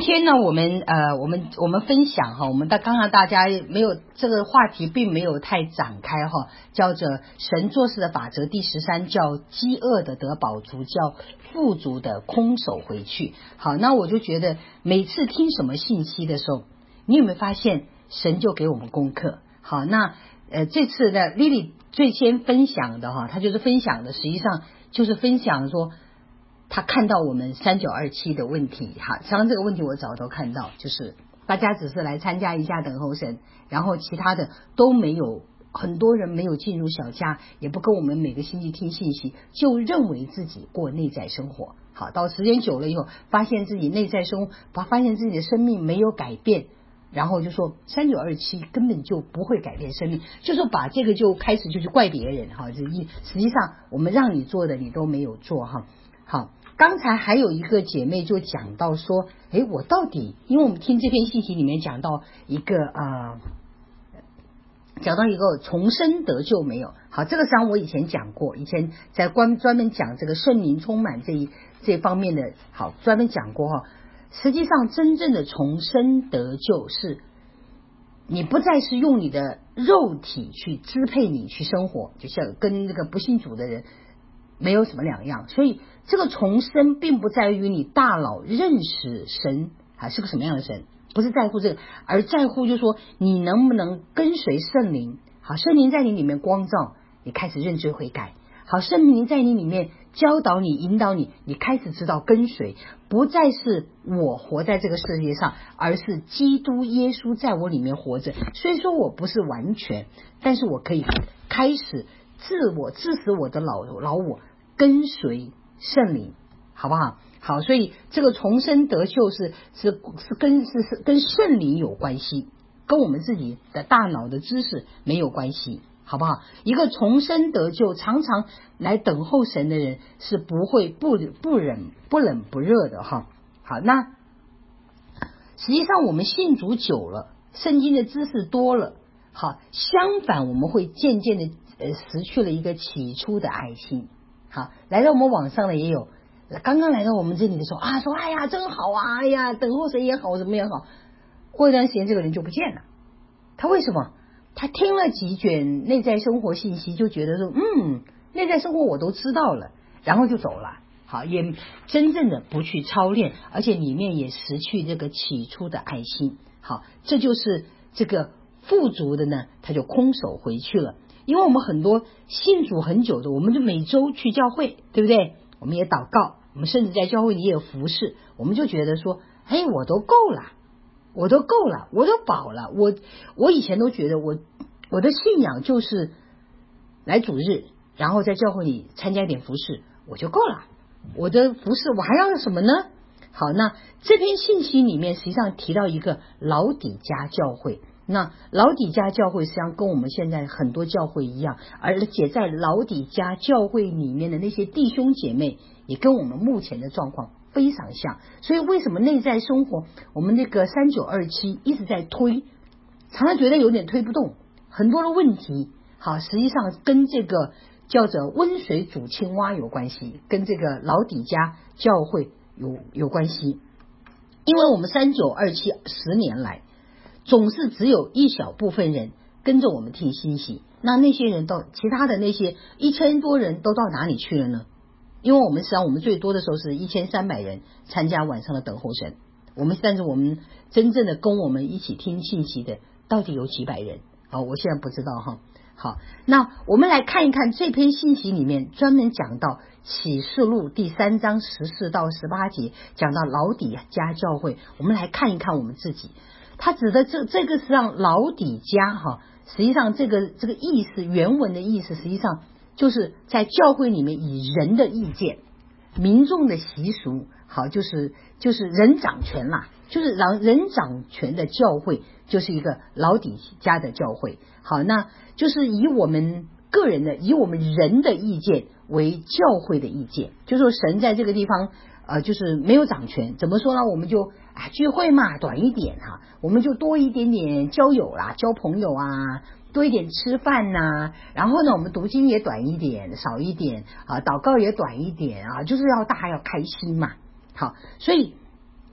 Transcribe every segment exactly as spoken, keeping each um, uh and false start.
天呢，我们呃，我们我们分享哈，我们大刚刚大家没有这个话题，并没有太展开哈，叫做神做事的法则第十三，叫饥饿的得饱足，叫富足的空手回去。好，那我就觉得每次听什么信息的时候，你有没有发现神就给我们功课？好，那呃这次的 Lily 最先分享的哈，她就是分享的，实际上就是分享说。他看到我们三九二七的问题，哈，实际上这个问题我早都看到，就是大家只是来参加一下等候神，然后其他的都没有，很多人没有进入小家，也不跟我们每个星期听信息，就认为自己过内在生活。好，到时间久了以后，发现自己内在生活，发现自己的生命没有改变，然后就说三九二七根本就不会改变生命，就说把这个就开始就去怪别人哈，这一实际上我们让你做的你都没有做哈。好，刚才还有一个姐妹就讲到说，诶，我到底，因为我们听这篇信息里面讲到一个呃，讲到一个重生得救没有？好，这个实际上我以前讲过，以前在关专门讲这个圣灵充满这一这方面的，好，专门讲过哈。实际上，真正的重生得救是，你不再是用你的肉体去支配你去生活，就像跟这个不信主的人没有什么两样。所以这个重生并不在于你大脑认识神啊是个什么样的神，不是在乎这个，而在乎就是说你能不能跟随圣灵。好，圣灵在你里面光照，你开始认知悔改。好，圣灵在你里面教导你引导你，你开始知道跟随，不再是我活在这个世界上，而是基督耶稣在我里面活着。虽说我不是完全，但是我可以开始自我致死我的老老我，跟随圣灵，好不好？好，所以这个重生得救是是是跟是是跟圣灵有关系，跟我们自己的大脑的知识没有关系，好不好？一个重生得救常常来等候神的人是不会不不冷不冷不热的哈。好，那实际上我们信主久了，圣经的知识多了，好，相反我们会渐渐的呃失去了一个起初的爱心。好，来到我们网上的也有，刚刚来到我们这里的时候啊，说哎呀真好啊，哎呀等候神也好，什么也好，过一段时间这个人就不见了。他为什么？他听了几卷内在生活信息，就觉得说嗯内在生活我都知道了，然后就走了。好，也真正的不去操练，而且里面也失去这个起初的爱心。好，这就是这个富足的呢，他就空手回去了。因为我们很多信主很久的，我们就每周去教会，对不对？我们也祷告，我们甚至在教会里也有服侍，我们就觉得说哎我都够了，我都够了，我都饱了。我我以前都觉得我我的信仰就是来主日，然后在教会里参加一点服侍，我就够了。我的服侍我还要什么呢？好，那这篇信息里面实际上提到一个老底嘉教会。那老底嘉教会实际上跟我们现在很多教会一样，而且在老底嘉教会里面的那些弟兄姐妹也跟我们目前的状况非常像。所以为什么内在生活我们那个三九二七一直在推，常常觉得有点推不动，很多的问题好，实际上跟这个叫做温水煮青蛙有关系，跟这个老底嘉教会有有关系。因为我们三九二七十年来总是只有一小部分人跟着我们听信息，那那些人到其他的那些一千多人都到哪里去了呢？因为我们实际上我们最多的时候是一千三百人参加晚上的等候神，我们但是我们真正的跟我们一起听信息的到底有几百人？好，我现在不知道哈。好，那我们来看一看这篇信息里面专门讲到启示录第三章十四到十八节，讲到老底嘉教会，我们来看一看我们自己。他指的这这个是让老底嘉哈，实际上这个这个意思原文的意思实际上就是在教会里面以人的意见、民众的习俗，好就是就是人掌权啦，就是让人掌权的教会就是一个老底嘉的教会。好，那就是以我们个人的以我们人的意见为教会的意见，就说神在这个地方呃就是没有掌权，怎么说呢？我们就啊聚会嘛短一点哈、啊，我们就多一点点交友啦，交朋友啊，多一点吃饭呐、啊，然后呢我们读经也短一点少一点啊，祷告也短一点啊，就是要大家要开心嘛。好，所以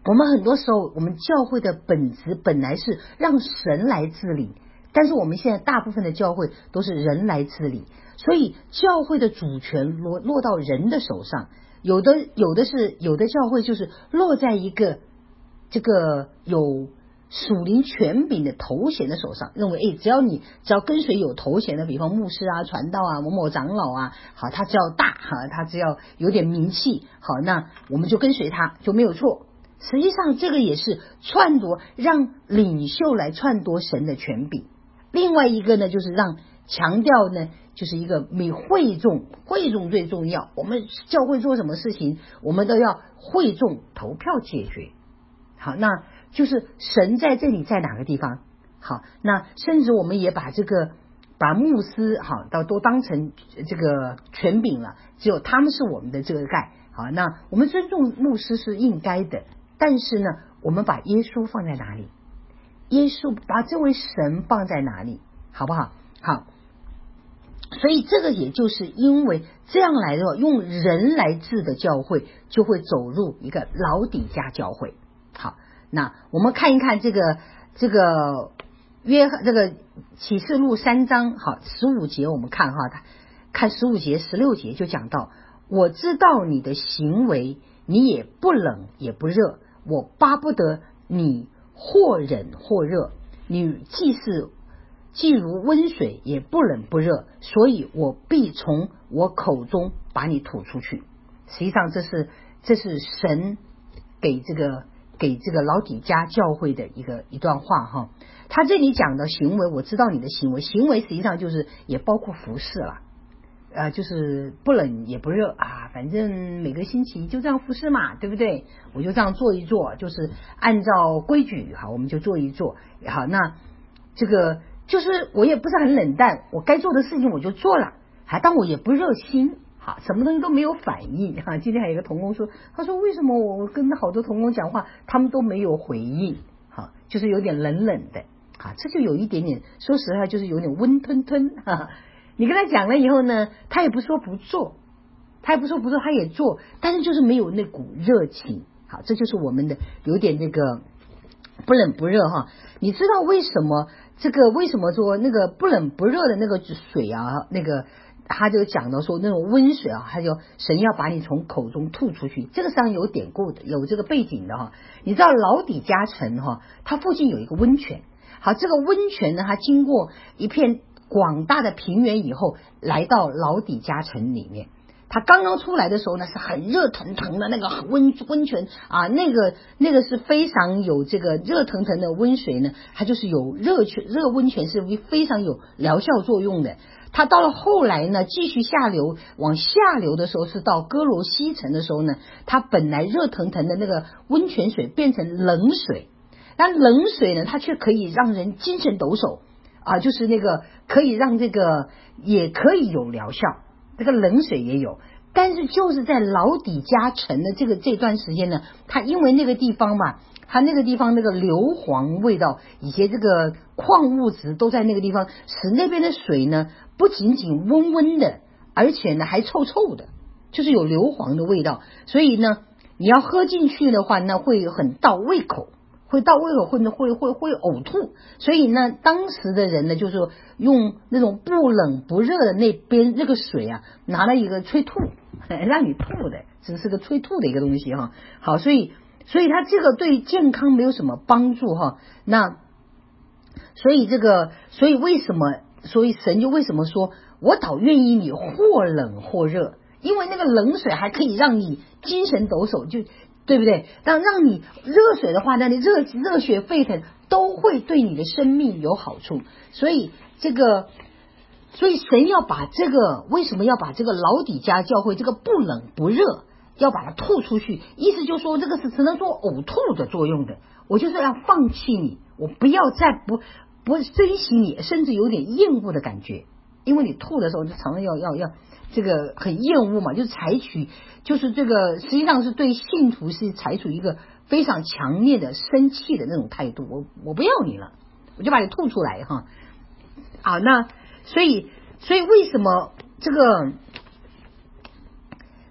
我们很多时候，我们教会的本质本来是让神来治理，但是我们现在大部分的教会都是人来治理，所以教会的主权落落到人的手上。有的有的是有的教会就是落在一个这个有属灵权柄的头衔的手上，认为诶，只要你只要跟随有头衔的，比方牧师啊、传道啊、某某长老啊，好，他只要大哈，他只要有点名气，好，那我们就跟随他就没有错。实际上这个也是篡夺，让领袖来篡夺神的权柄。另外一个呢，就是让强调呢，就是一个以会众，会众最重要。我们教会做什么事情，我们都要会众投票解决。好，那就是神在这里在哪个地方？好，那甚至我们也把这个把牧师好到都当成这个权柄了，只有他们是我们的这个盖。好，那我们尊重牧师是应该的。但是呢，我们把耶稣放在哪里？耶稣把这位神放在哪里？好不好？好，所以这个也就是因为这样来的，用人来治的教会就会走入一个老底嘉教会。好，那我们看一看这个这个约这个启示录三章好十五节，我们看哈，看十五节十六节就讲到，我知道你的行为，你也不冷也不热。我巴不得你或冷或热，你既是既如温水，也不冷不热，所以我必从我口中把你吐出去。实际上这是这是神给这个给这个老底嘉教会的一个一段话哈。他这里讲的行为，我知道你的行为，行为实际上就是也包括服事了。呃，就是不冷也不热啊，反正每个星期就这样服侍嘛，对不对？我就这样做一做，就是按照规矩，好，我们就做一做。好，那这个就是我也不是很冷淡，我该做的事情我就做了，还当我也不热心，好，什么东西都没有反应哈。今天还有一个同工说，他说为什么我跟好多同工讲话，他们都没有回应，好，就是有点冷冷的，好，这就有一点点，说实话就是有点温吞吞哈。你跟他讲了以后呢，他也不说不做，他也不说不做，他也做，但是就是没有那股热情。好，这就是我们的有点这个不冷不热哈。你知道为什么这个为什么说那个不冷不热的那个水啊，那个他就讲到说那种温水啊，他就神要把你从口中吐出去，这个上有典故的，有这个背景的哈。你知道老底嘉城哈，它附近有一个温泉，好，这个温泉呢，它经过一片广大的平原以后，来到老底嘉城里面。他刚刚出来的时候呢，是很热腾腾的那个温温泉啊，那个那个是非常有这个热腾腾的温水呢，它就是有热泉热温泉是非常有疗效作用的。他到了后来呢，继续下流往下流的时候，是到哥罗西城的时候呢，它本来热腾腾的那个温泉水变成冷水，但冷水呢，它却可以让人精神抖擞啊，就是那个可以让这个也可以有疗效，这个冷水也有。但是就是在老底嘉城的这个这段时间呢，它因为那个地方嘛，它那个地方那个硫磺味道以及这个矿物质都在那个地方，使那边的水呢不仅仅温温的，而且呢还臭臭的，就是有硫磺的味道。所以呢你要喝进去的话，那会很到胃口，会到胃口，会会会会呕吐。所以呢当时的人呢就是用那种不冷不热的那边那个水啊，拿了一个催吐让你吐的，只是个催吐的一个东西哈。好，所以所以它这个对健康没有什么帮助哈。那所以这个所以为什么所以神就为什么说我倒愿意你或冷或热，因为那个冷水还可以让你精神抖擞，就对不对？但让你热水的话，那你热热血沸腾都会对你的生命有好处。所以这个所以神要把这个为什么要把这个老底嘉教会这个不冷不热要把它吐出去，意思就是说这个是只能做呕吐的作用的，我就是要放弃你，我不要再不不珍惜你，甚至有点厌恶的感觉。因为你吐的时候就常常要要要这个很厌恶嘛，就是采取就是这个实际上是对信徒是采取一个非常强烈的生气的那种态度，我我不要你了，我就把你吐出来哈。好，那所以所以为什么这个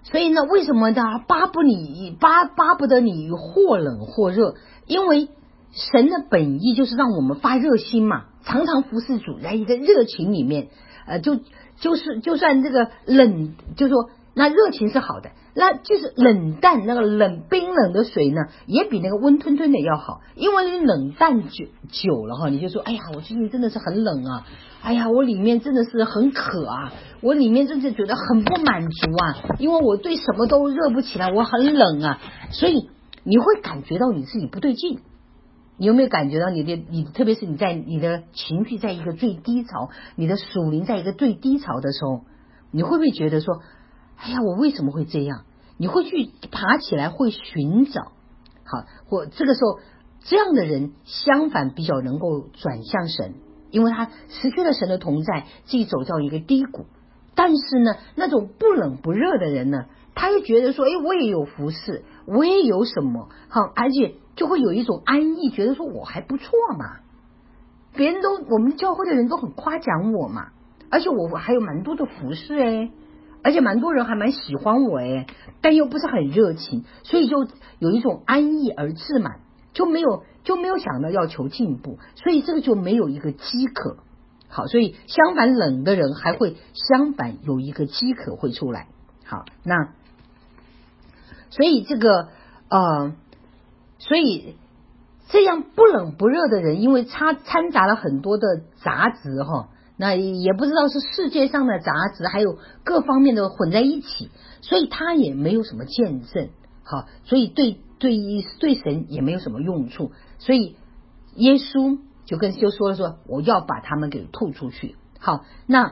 所以呢，为什么呢？巴不你巴巴不得你或冷或热，因为神的本意就是让我们发热心嘛，常常服侍主，在一个热情里面，呃，就就是就算这个冷，就说那热情是好的，那就是冷淡，那个冷冰冷的水呢，也比那个温吞吞的要好，因为你冷淡久久了哈，你就说，哎呀，我最近真的是很冷啊，哎呀，我里面真的是很渴啊，我里面真的觉得很不满足啊，因为我对什么都热不起来，我很冷啊，所以你会感觉到你自己不对劲。你有没有感觉到你的你特别是你在你的情绪在一个最低潮，你的属灵在一个最低潮的时候，你会不会觉得说，哎呀，我为什么会这样？你会去爬起来，会寻找，好，或这个时候这样的人相反比较能够转向神，因为他失去了神的同在，自己走到一个低谷。但是呢，那种不冷不热的人呢，他又觉得说，哎，我也有服侍，我也有什么好，而且就会有一种安逸，觉得说我还不错嘛，别人都我们教会的人都很夸奖我嘛，而且我还有蛮多的服侍哎，而且蛮多人还蛮喜欢我哎，但又不是很热情，所以就有一种安逸而自满，就没有就没有想到要求进步，所以这个就没有一个饥渴。好，所以相反冷的人还会相反有一个饥渴会出来。好，那所以这个呃，所以这样不冷不热的人，因为他掺杂了很多的杂质哈，那也不知道是世界上的杂质，还有各方面的混在一起，所以他也没有什么见证。好，所以对对对神也没有什么用处，所以耶稣就跟就说了说，我要把他们给吐出去。好，那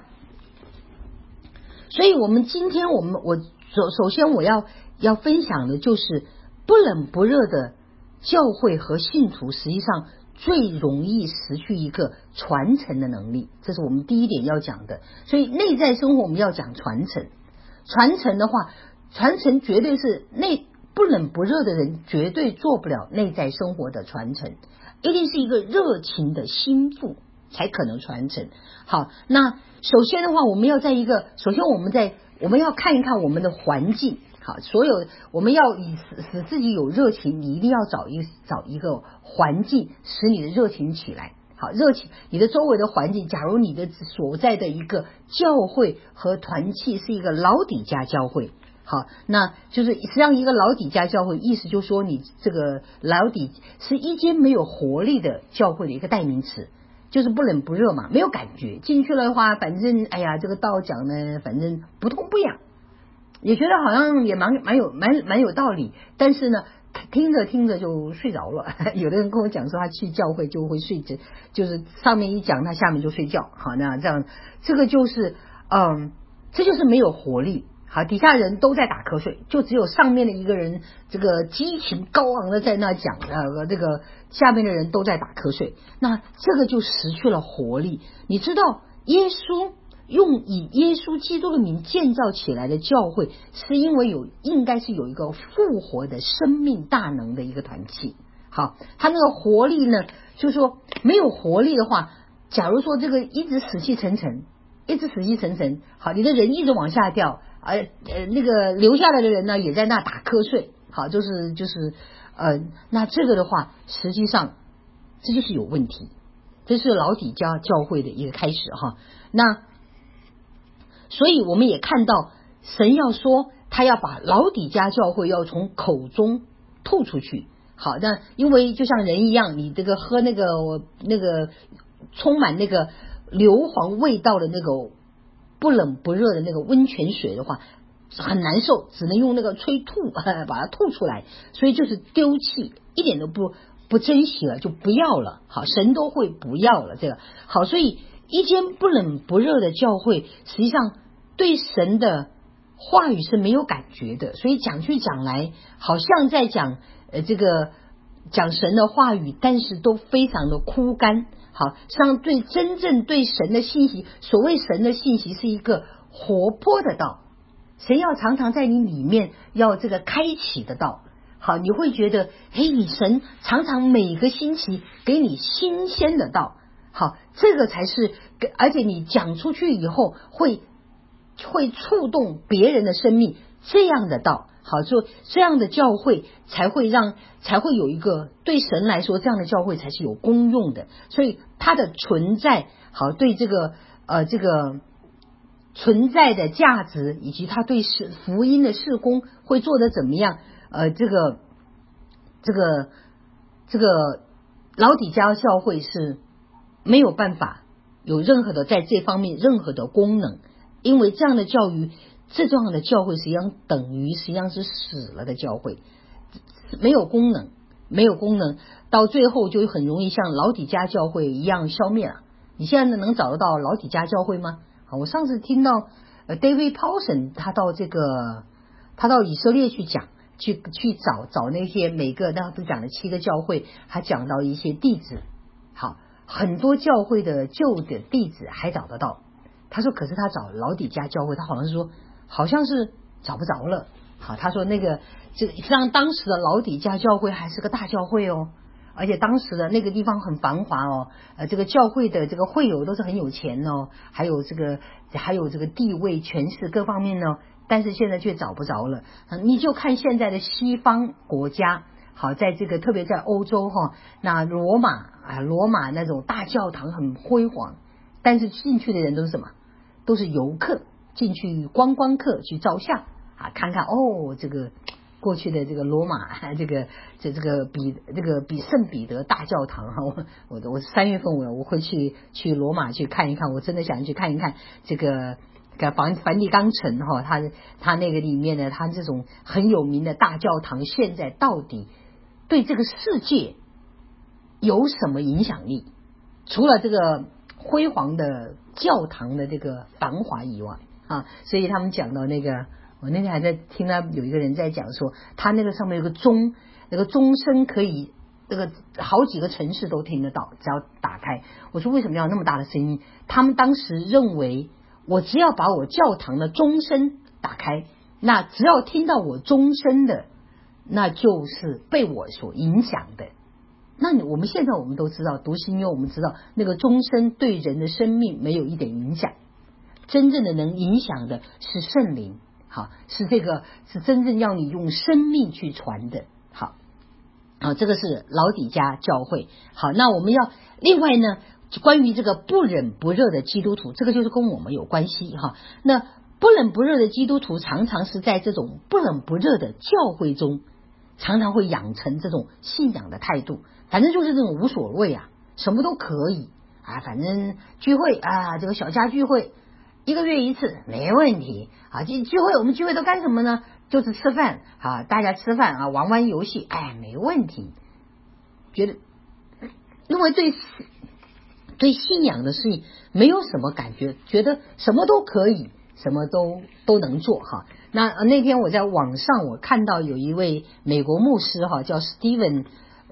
所以我们今天我们我首首先我要要分享的就是不冷不热的教会和信徒，实际上最容易失去一个传承的能力，这是我们第一点要讲的。所以内在生活我们要讲传承，传承的话，传承绝对是内不冷不热的人绝对做不了内在生活的传承，一定是一个热情的心腹才可能传承。好，那首先的话，我们要在一个，首先我们在我们要看一看我们的环境。好，所有我们要以使使自己有热情，你一定要找一找一个环境，使你的热情起来。好，热情，你的周围的环境，假如你的所在的一个教会和团契是一个老底家教会，好，那就是实际上一个老底家教会，意思就是说你这个老底是一间没有活力的教会的一个代名词，就是不冷不热嘛，没有感觉，进去了的话，反正哎呀，这个道讲呢，反正不痛不痒，也觉得好像也蛮蛮有蛮蛮有道理，但是呢，听着听着就睡着了。有的人跟我讲说，他去教会就会睡着，就是上面一讲，他下面就睡觉。好，那这样这个就是嗯，这就是没有活力。好，底下人都在打瞌睡，就只有上面的一个人这个激情高昂的在那讲，呃，这个下面的人都在打瞌睡，那这个就失去了活力。你知道耶稣用以耶稣基督的名建造起来的教会，是因为有应该是有一个复活的生命大能的一个团契。好，他那个活力呢，就是说没有活力的话，假如说这个一直死气沉沉，一直死气沉沉，好，你的人一直往下掉，呃呃，那个留下来的人呢也在那打瞌睡，好，就是就是呃，那这个的话，实际上这就是有问题，这是老底家教会的一个开始哈。那所以我们也看到神要说他要把老底家教会要从口中吐出去。好，那因为就像人一样，你这个喝那个那个充满那个硫磺味道的那个不冷不热的那个温泉水的话很难受，只能用那个吹吐把它吐出来，所以就是丢弃，一点都不不珍惜了，就不要了。好，神都会不要了这个。好，所以一间不冷不热的教会，实际上对神的话语是没有感觉的，所以讲去讲来好像在讲呃这个讲神的话语，但是都非常的枯干。好，像对真正对神的信息，所谓神的信息是一个活泼的道，神要常常在你里面要这个开启的道。好，你会觉得嘿，你神常常每个星期给你新鲜的道。好，这个才是，而且你讲出去以后会会触动别人的生命， 这样的道，好，就这样的教会才会让才会有一个对神来说，这样的教会才是有功用的。所以它的存在，好，对这个呃这个存在的价值，以及它对是福音的事工会做得怎么样，呃，这个这个这个老底嘉教会是没有办法有任何的在这方面任何的功能，因为这样的教育，这样的教会实际上等于实际上是死了的教会，没有功能，没有功能，到最后就很容易像老底嘉教会一样消灭了。你现在能找得到老底嘉教会吗？好，我上次听到呃 David Paulson 他到这个他到以色列去讲，去去找找那些每个他不讲了七个教会，还讲到一些地址，好，很多教会的旧的地址还找得到。他说可是他找老底嘉教会，他好像是说好像是找不着了。好，他说那个这像当时的老底嘉教会还是个大教会哦，而且当时的那个地方很繁华哦，呃，这个教会的这个会友都是很有钱哦，还有这个还有这个地位、权势各方面呢，但是现在却找不着了。你就看现在的西方国家，好，在这个特别在欧洲哈，那罗马啊，罗马那种大教堂很辉煌，但是进去的人都是什么？都是游客，进去观光客去照相啊，看看哦，这个过去的这个罗马，这个这这个彼这个比圣彼得大教堂哈，我我我三月份我我会去去罗马去看一看，我真的想去看一看这个个梵梵蒂冈城哈，它它那个里面的它这种很有名的大教堂，现在到底对这个世界有什么影响力？除了这个辉煌的教堂的这个繁华以外啊，所以他们讲到那个，我那天还在听到有一个人在讲说，他那个上面有个钟，那个钟声可以那个好几个城市都听得到，只要打开。我说为什么要那么大的声音？他们当时认为，我只要把我教堂的钟声打开，那只要听到我钟声的，那就是被我所影响的。那你我们现在我们都知道，读新约我们知道那个钟声对人的生命没有一点影响，真正的能影响的是圣灵，好，是这个是真正要你用生命去传的。好，好，这个是老底嘉教会。好，那我们要另外呢，关于这个不冷不热的基督徒，这个就是跟我们有关系哈。那不冷不热的基督徒常常是在这种不冷不热的教会中，常常会养成这种信仰的态度，反正就是这种无所谓啊，什么都可以啊，反正聚会啊，这个小家聚会一个月一次没问题啊。聚聚会我们聚会都干什么呢？就是吃饭啊，大家吃饭啊，玩玩游戏，哎，没问题。觉得因为对对信仰的事情没有什么感觉，觉得什么都可以，什么都都能做哈。那那天我在网上我看到有一位美国牧师哈，叫 Steven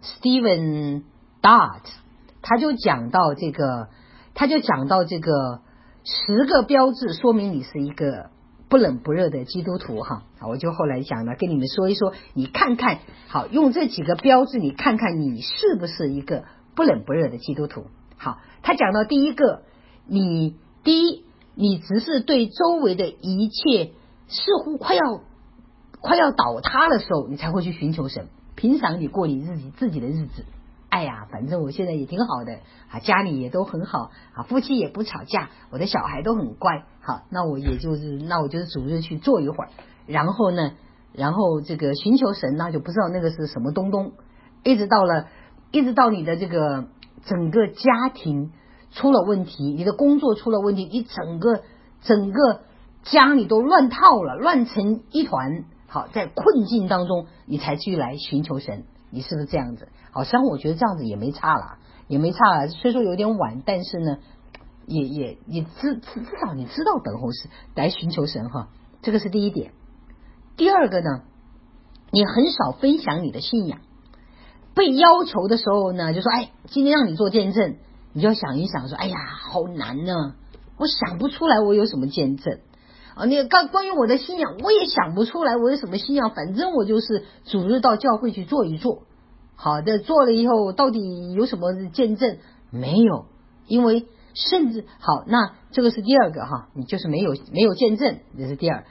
Steven Dart， 他就讲到这个，他就讲到这个十个标志说明你是一个不冷不热的基督徒哈。我就后来想呢，跟你们说一说，你看看，好，用这几个标志，你看看你是不是一个不冷不热的基督徒。好，他讲到第一个，你第一，你只是对周围的一切似乎快要快要倒塌的时候，你才会去寻求神。平常你过你自己自己的日子，哎呀，反正我现在也挺好的啊，家里也都很好啊，夫妻也不吵架，我的小孩都很乖，好，那我也就是那我就是主日去坐一会儿，然后呢，然后这个寻求神，那就不知道那个是什么东东，一直到了一直到你的这个整个家庭出了问题，你的工作出了问题，你整个整个家里都乱套了，乱成一团。好，在困境当中，你才去来寻求神，你是不是这样子？好像我觉得这样子也没差啦，也没差啦。虽说有点晚，但是呢，也也也知至少你知道等候是来寻求神哈，这个是第一点。第二个呢，你很少分享你的信仰，被要求的时候呢，就说哎，今天让你做见证，你就要想一想说，哎呀，好难呢，我想不出来我有什么见证。啊，那个关关于我的信仰，我也想不出来我有什么信仰，反正我就是主日到教会去做一做。好的，做了以后到底有什么见证？没有，因为甚至好，那这个是第二个哈，你就是没有没有见证，这是第二。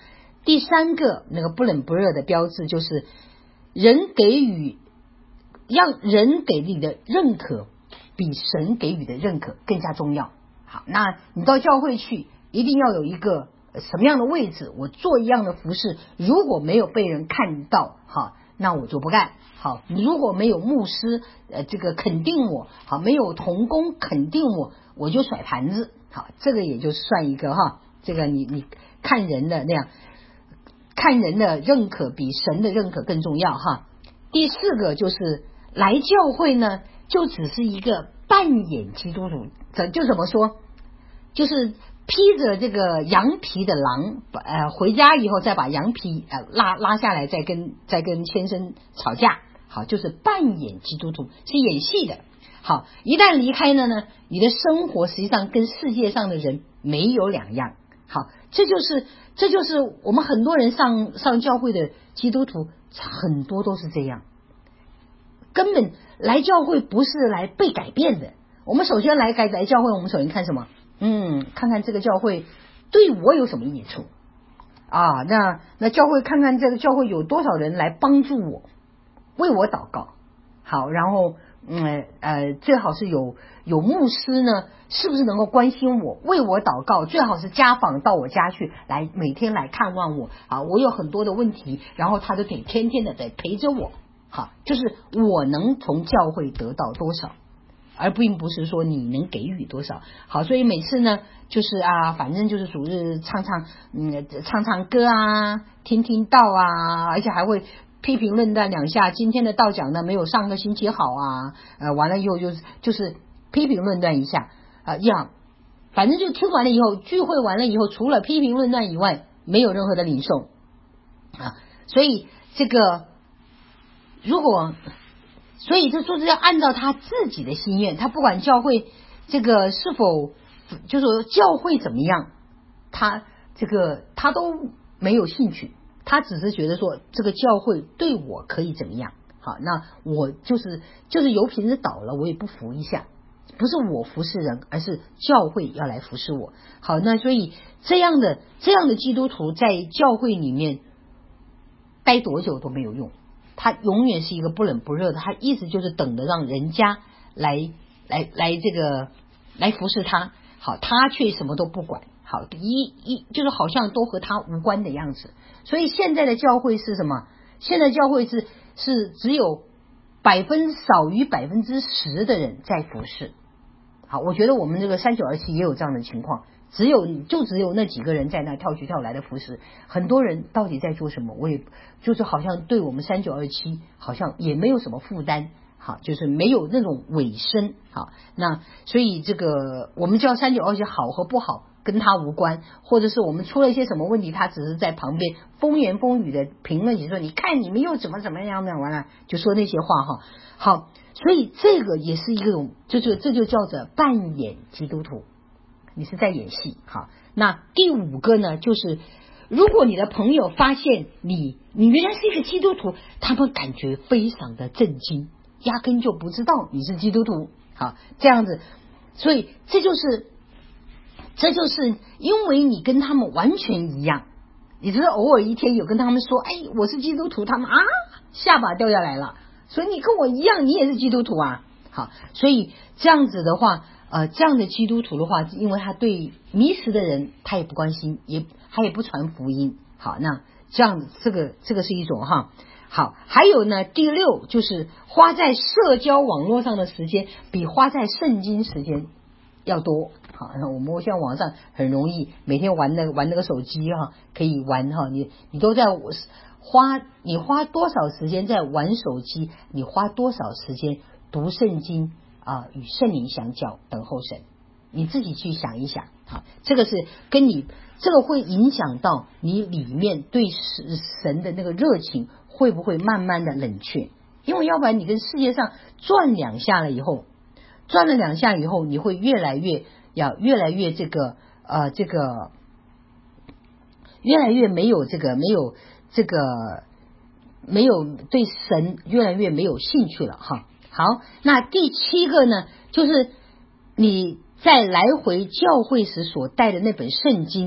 第三个那个不冷不热的标志就是人给予让人给你的认可比神给予的认可更加重要。好，那你到教会去一定要有一个什么样的位置，我做一样的服事，如果没有被人看到，好，那我就不干。好，如果没有牧师呃这个肯定我，好，没有同工肯定我，我就甩盘子。好，这个也就算一个哈，这个你你看人的那样，看人的认可比神的认可更重要哈。第四个就是来教会呢，就只是一个扮演基督徒，这就怎么说，就是披着这个羊皮的狼，呃，回家以后再把羊皮呃拉拉下来，再跟再跟先生吵架，好，就是扮演基督徒，是演戏的。好，一旦离开了呢，你的生活实际上跟世界上的人没有两样。好，这就是这就是我们很多人上上教会的基督徒，很多都是这样，根本来教会不是来被改变的。我们首先来改来教会，我们首先看什么？嗯，看看这个教会对我有什么益处啊？那那教会看看这个教会有多少人来帮助我，为我祷告。好，然后嗯呃，最好是有有牧师呢，是不是能够关心我，为我祷告？最好是家访到我家去，来每天来看望我啊。我有很多的问题，然后他都得天天的在陪着我。好，就是我能从教会得到多少，而并不是说你能给予多少。好，所以每次呢，就是啊，反正就是主日唱唱，嗯，唱唱歌啊，听听道啊，而且还会批评论断两下。今天的道讲呢，没有上个星期好啊，呃，完了以后就是就是批评论断一下啊，呀，反正就听完了以后，聚会完了以后，除了批评论断以外，没有任何的领受啊。所以这个如果。所以这就是要按照他自己的心愿，他不管教会这个是否，就是说教会怎么样，他这个他都没有兴趣，他只是觉得说这个教会对我可以怎么样。好，那我就是就是油瓶子倒了，我也不扶一下，不是我服侍人，而是教会要来服侍我。好，那所以这样的这样的基督徒在教会里面待多久都没有用。他永远是一个不冷不热的，他意思就是等着让人家来来来这个来服侍他。好，他却什么都不管。好，一一就是好像都和他无关的样子。所以现在的教会是什么？现在教会是是只有百分少于百分之十的人在服侍。好，我觉得我们这个三九二七也有这样的情况，只有就只有那几个人在那跳去跳来的服侍，很多人到底在做什么？我也就是好像对我们三九二七好像也没有什么负担，好，就是没有那种尾声。好，那所以这个我们叫三九二七好和不好跟他无关，或者是我们出了一些什么问题，他只是在旁边风言风语的评论，你说你看你们又怎么怎么样的，完了就说那些话哈。好，所以这个也是一个，就是这就叫做扮演基督徒，你是在演戏。好，那第五个呢，就是如果你的朋友发现你你原来是一个基督徒，他们感觉非常的震惊，压根就不知道你是基督徒。好，这样子，所以这就是这就是因为你跟他们完全一样，你只是偶尔一天有跟他们说，哎，我是基督徒，他们啊下巴掉下来了，所以你跟我一样，你也是基督徒啊。好，所以这样子的话，呃，这样的基督徒的话，因为他对迷失的人他也不关心，也他也不传福音。好，那这样子这个这个是一种哈。好，还有呢，第六就是花在社交网络上的时间比花在圣经时间要多。好，我们现在网上很容易每天玩那个玩那个手机哈，可以玩哈，你你都在花你花多少时间在玩手机，你花多少时间读圣经啊，与圣灵相交，等候神，你自己去想一想。好，这个是跟你这个会影响到你里面对神的那个热情会不会慢慢的冷却，因为要不然你跟世界上转两下了以后，转了两下以后，你会越来越要越来越这个呃这个越来越没有这个没有这个没有对神越来越没有兴趣了哈。好，那第七个呢，就是你在来回教会时所带的那本圣经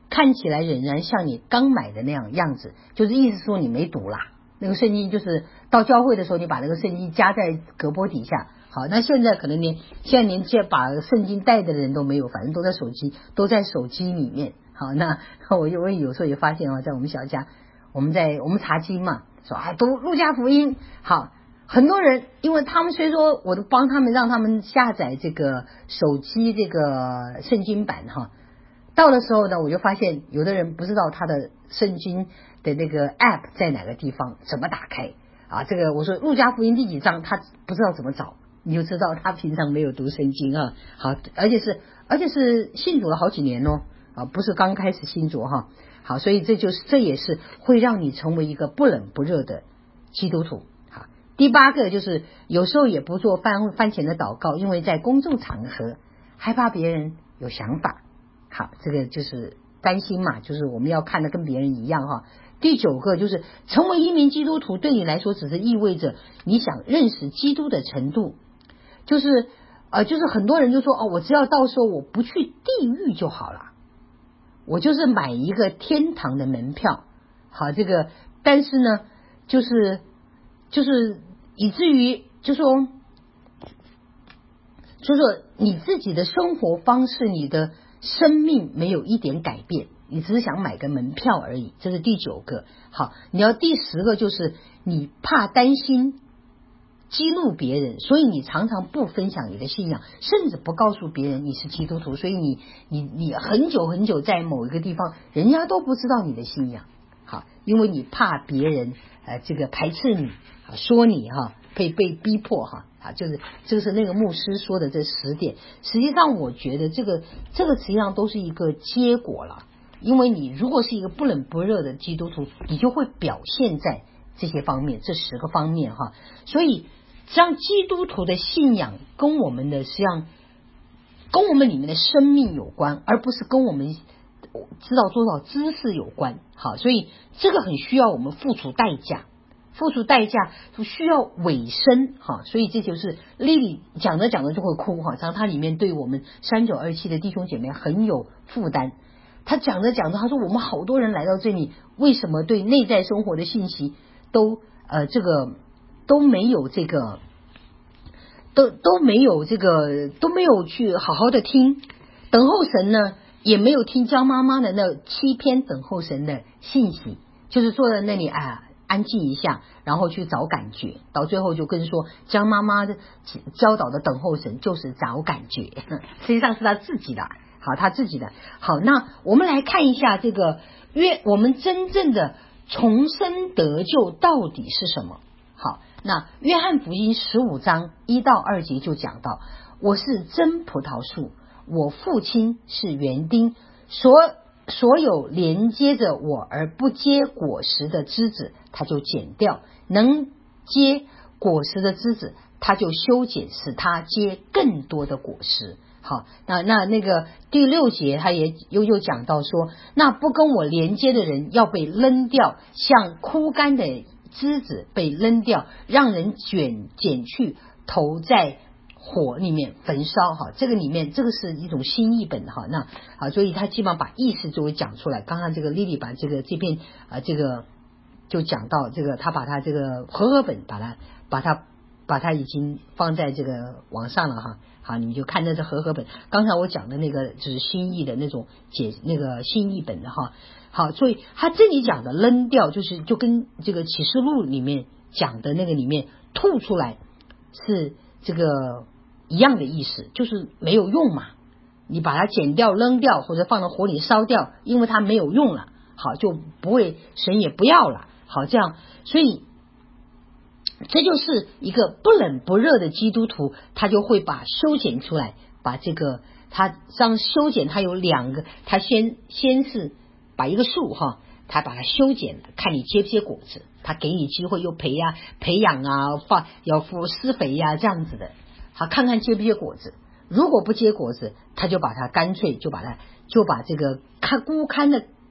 看起来仍然像你刚买的那样样子，就是意思说你没读啦。那个圣经就是到教会的时候，你把那个圣经夹在胳膊底下。好，那现在可能连现在连接把圣经带的人都没有，反正都在手机，都在手机里面。好，那我我有时候也发现啊，在我们小家，我们在我们查经嘛，说啊读路加福音，好，很多人因为他们虽说我都帮他们让他们下载这个手机这个圣经版哈，到的时候呢，我就发现有的人不知道他的圣经的那个 app 在哪个地方，怎么打开啊？这个我说路加福音第几章，他不知道怎么找，你就知道他平常没有读圣经啊。好，而且是而且是信主了好几年哦，啊，不是刚开始信主哈。好，所以这就是这也是会让你成为一个不冷不热的基督徒。好，第八个就是有时候也不做饭饭前的祷告，因为在公众场合害怕别人有想法。好，这个就是担心嘛，就是我们要看得跟别人一样哈。第九个就是成为一名基督徒对你来说只是意味着你想认识基督的程度，就是呃，就是很多人就说哦，我只要到时候我不去地狱就好了，我就是买一个天堂的门票。好，这个但是呢，就是就是以至于就说就说你自己的生活方式，你的生命没有一点改变，你只是想买个门票而已，这是第九个。好，你要第十个就是你怕担心激怒别人，所以你常常不分享你的信仰，甚至不告诉别人你是基督徒，所以你你你很久很久在某一个地方，人家都不知道你的信仰。好，因为你怕别人呃这个排斥你，说你哈，被被逼迫哈。啊，就是这个是那个牧师说的这十点，实际上我觉得这个这个实际上都是一个结果了，因为你如果是一个不冷不热的基督徒，你就会表现在这些方面，这十个方面哈。所以像基督徒的信仰跟我们的实际上跟我们里面的生命有关，而不是跟我们知道多少知识有关。好，所以这个很需要我们付出代价。付出代价需要委身哈，所以这就是莉莉讲着讲着就会哭哈，然后他里面对我们三九二七的弟兄姐妹很有负担。他讲着讲着，他说我们好多人来到这里，为什么对内在生活的信息都呃这个都没有这个都都没有这个都没有去好好的听等候神呢，也没有听张妈妈的那七篇等候神的信息，就是坐在那里啊。安静一下，然后去找感觉，到最后就跟说江妈妈的教导的等候神就是找感觉，实际上是他自己的，好，他自己的。好，那我们来看一下这个约，我们真正的重生得救到底是什么？好，那约翰福音十五章一到二节就讲到，我是真葡萄树，我父亲是园丁，所所有连接着我而不结果实的枝子他就剪掉，能结果实的枝子他就修剪，使它结更多的果实。好，那那那个第六节他也又又讲到说，那不跟我连接的人要被扔掉，像枯干的枝子被扔掉，让人卷剪去投在火里面焚烧哈，这个里面这个是一种新译本哈，那啊，所以他基本上把意思作为讲出来。刚刚这个莉莉把这个这篇啊这个就讲到这个，他把他这个和合本把它把它把它已经放在这个网上了哈。好，你们就看那是和合本。刚才我讲的那个就是新译的那种解那个新译本的哈。好，所以他这里讲的扔掉，就是就跟这个启示录里面讲的那个里面吐出来是这个一样的意思，就是没有用嘛，你把它剪掉扔掉或者放到火里烧掉，因为它没有用了，好，就不会神也不要了。好，这样，所以这就是一个不冷不热的基督徒，他就会把修剪出来，把这个他像修剪，他有两个，他先先是把一个树哈，他把它修剪了，看你结不结果子，他给你机会又培呀培养啊，放要付施肥呀、啊、这样子的，好，看看结不结果子。如果不结果子，他就把它干脆就把它就把这个看枯干的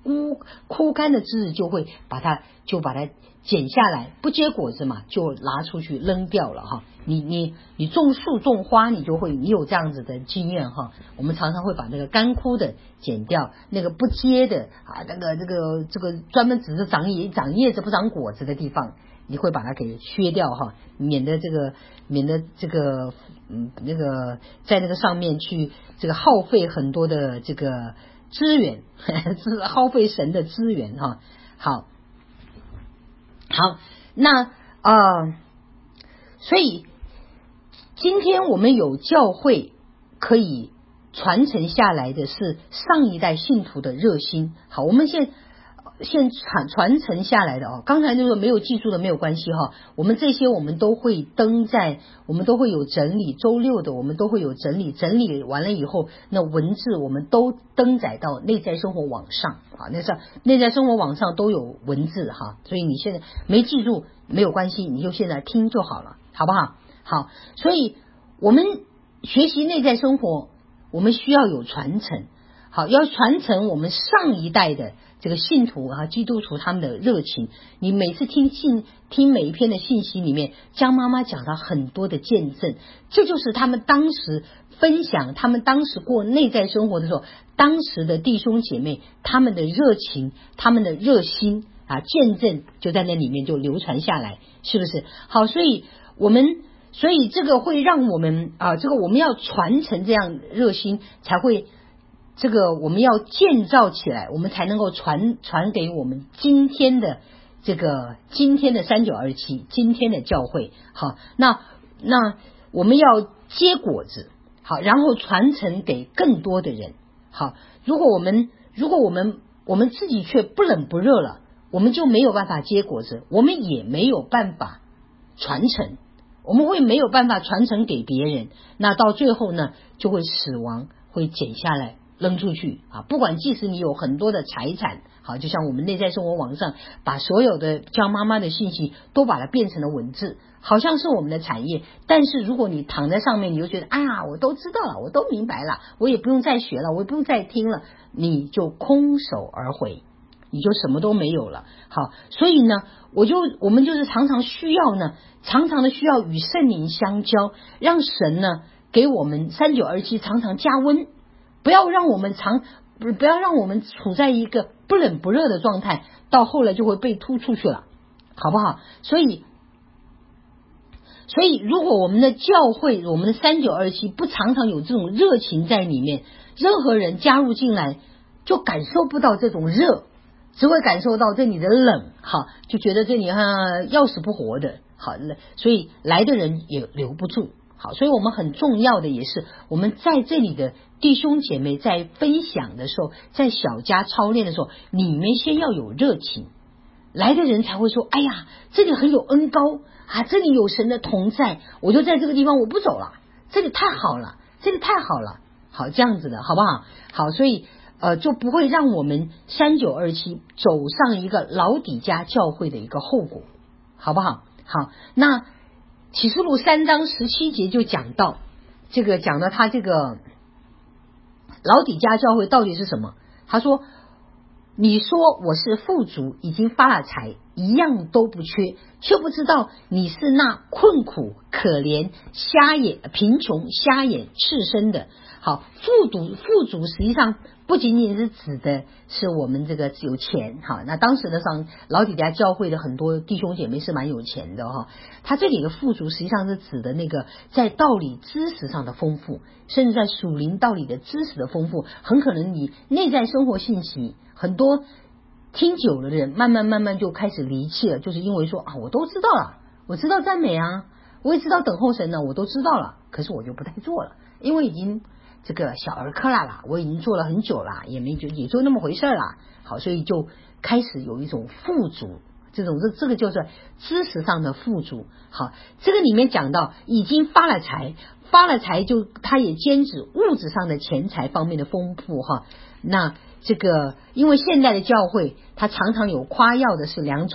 枯枯干的枝子就会把它就把它剪下来，不结果子嘛，就拿出去扔掉了哈。你你你种树种花，你就会你有这样子的经验哈。我们常常会把那个干枯的剪掉，那个不结的啊，那个这个这个专门只是长叶长叶子不长果子的地方，你会把它给削掉哈，免得这个免得这个嗯那个在那个上面去这个耗费很多的这个资源，是耗费神的资源哈。好，好，那呃，所以今天我们有教会可以传承下来的是上一代信徒的热心。好，我们现现传传承下来的哦，刚才就是没有记住的没有关系哈，我们这些我们都会登在，我们都会有整理，周六的我们都会有整理，整理完了以后，那文字我们都登载到内在生活网上啊，那上内在生活网上都有文字哈，所以你现在没记住没有关系，你就现在听就好了，好不好？好，所以我们学习内在生活，我们需要有传承，好，要传承我们上一代的这个信徒啊，基督徒他们的热情。你每次听信听每一篇的信息里面，江妈妈讲到很多的见证，这就是他们当时分享，他们当时过内在生活的时候，当时的弟兄姐妹他们的热情，他们的热心啊，见证就在那里面就流传下来，是不是？好，所以我们。所以这个会让我们啊，这个我们要传承这样热心，才会这个我们要建造起来，我们才能够传传给我们今天的这个今天的三九二七，今天的教会。好，那那我们要结果子，好，然后传承给更多的人。好，如果我们如果我们我们自己却不冷不热了，我们就没有办法结果子，我们也没有办法传承。我们会没有办法传承给别人，那到最后呢，就会死亡，会剪下来扔出去啊！不管即使你有很多的财产，好，就像我们内在生活网上把所有的江妈妈的信息都把它变成了文字，好像是我们的产业。但是如果你躺在上面，你就觉得哎呀，我都知道了，我都明白了，我也不用再学了，我也不用再听了，你就空手而回，你就什么都没有了。好，所以呢，我就我们就是常常需要呢。常常的需要与圣灵相交，让神呢给我们三九二七常常加温，不要让我们常不不要让我们处在一个不冷不热的状态，到后来就会被突出去了，好不好？所以所以如果我们的教会，我们的三九二七不常常有这种热情在里面，任何人加入进来就感受不到这种热，只会感受到这里的冷，好，就觉得这里哈要死不活的。好，所以来的人也留不住。好，所以我们很重要的也是我们在这里的弟兄姐妹在分享的时候，在小家操练的时候，你们先要有热情，来的人才会说，哎呀，这里很有恩膏啊，这里有神的同在，我就在这个地方我不走了，这里太好了，这里太好了，好，这样子的好不好？好，所以呃就不会让我们三九二七走上一个老底家教会的一个后果，好不好？好，那启示录三章十七节就讲到这个，讲到他这个老底家教会到底是什么？他说，你说我是富足，已经发了财，一样都不缺，却不知道你是那困苦可怜瞎眼贫穷瞎眼赤身的。好，富足富足实际上不仅仅是指的是我们这个有钱哈，那当时的上老底家教会的很多弟兄姐妹是蛮有钱的哈，他这里的富足实际上是指的那个在道理知识上的丰富，甚至在属灵道理的知识的丰富，很可能你内在生活信息很多听久了的人慢慢慢慢就开始离弃了，就是因为说啊，我都知道了，我知道赞美啊，我也知道等候神呢，我都知道了，可是我就不太做了，因为已经这个小儿科啦啦，我已经做了很久了，也没就也就那么回事啦。好，所以就开始有一种富足，这种这这个叫做知识上的富足。好，这个里面讲到已经发了财，发了财就他也兼指物质上的钱财方面的丰富哈。那这个因为现代的教会，它常常有夸耀的是两种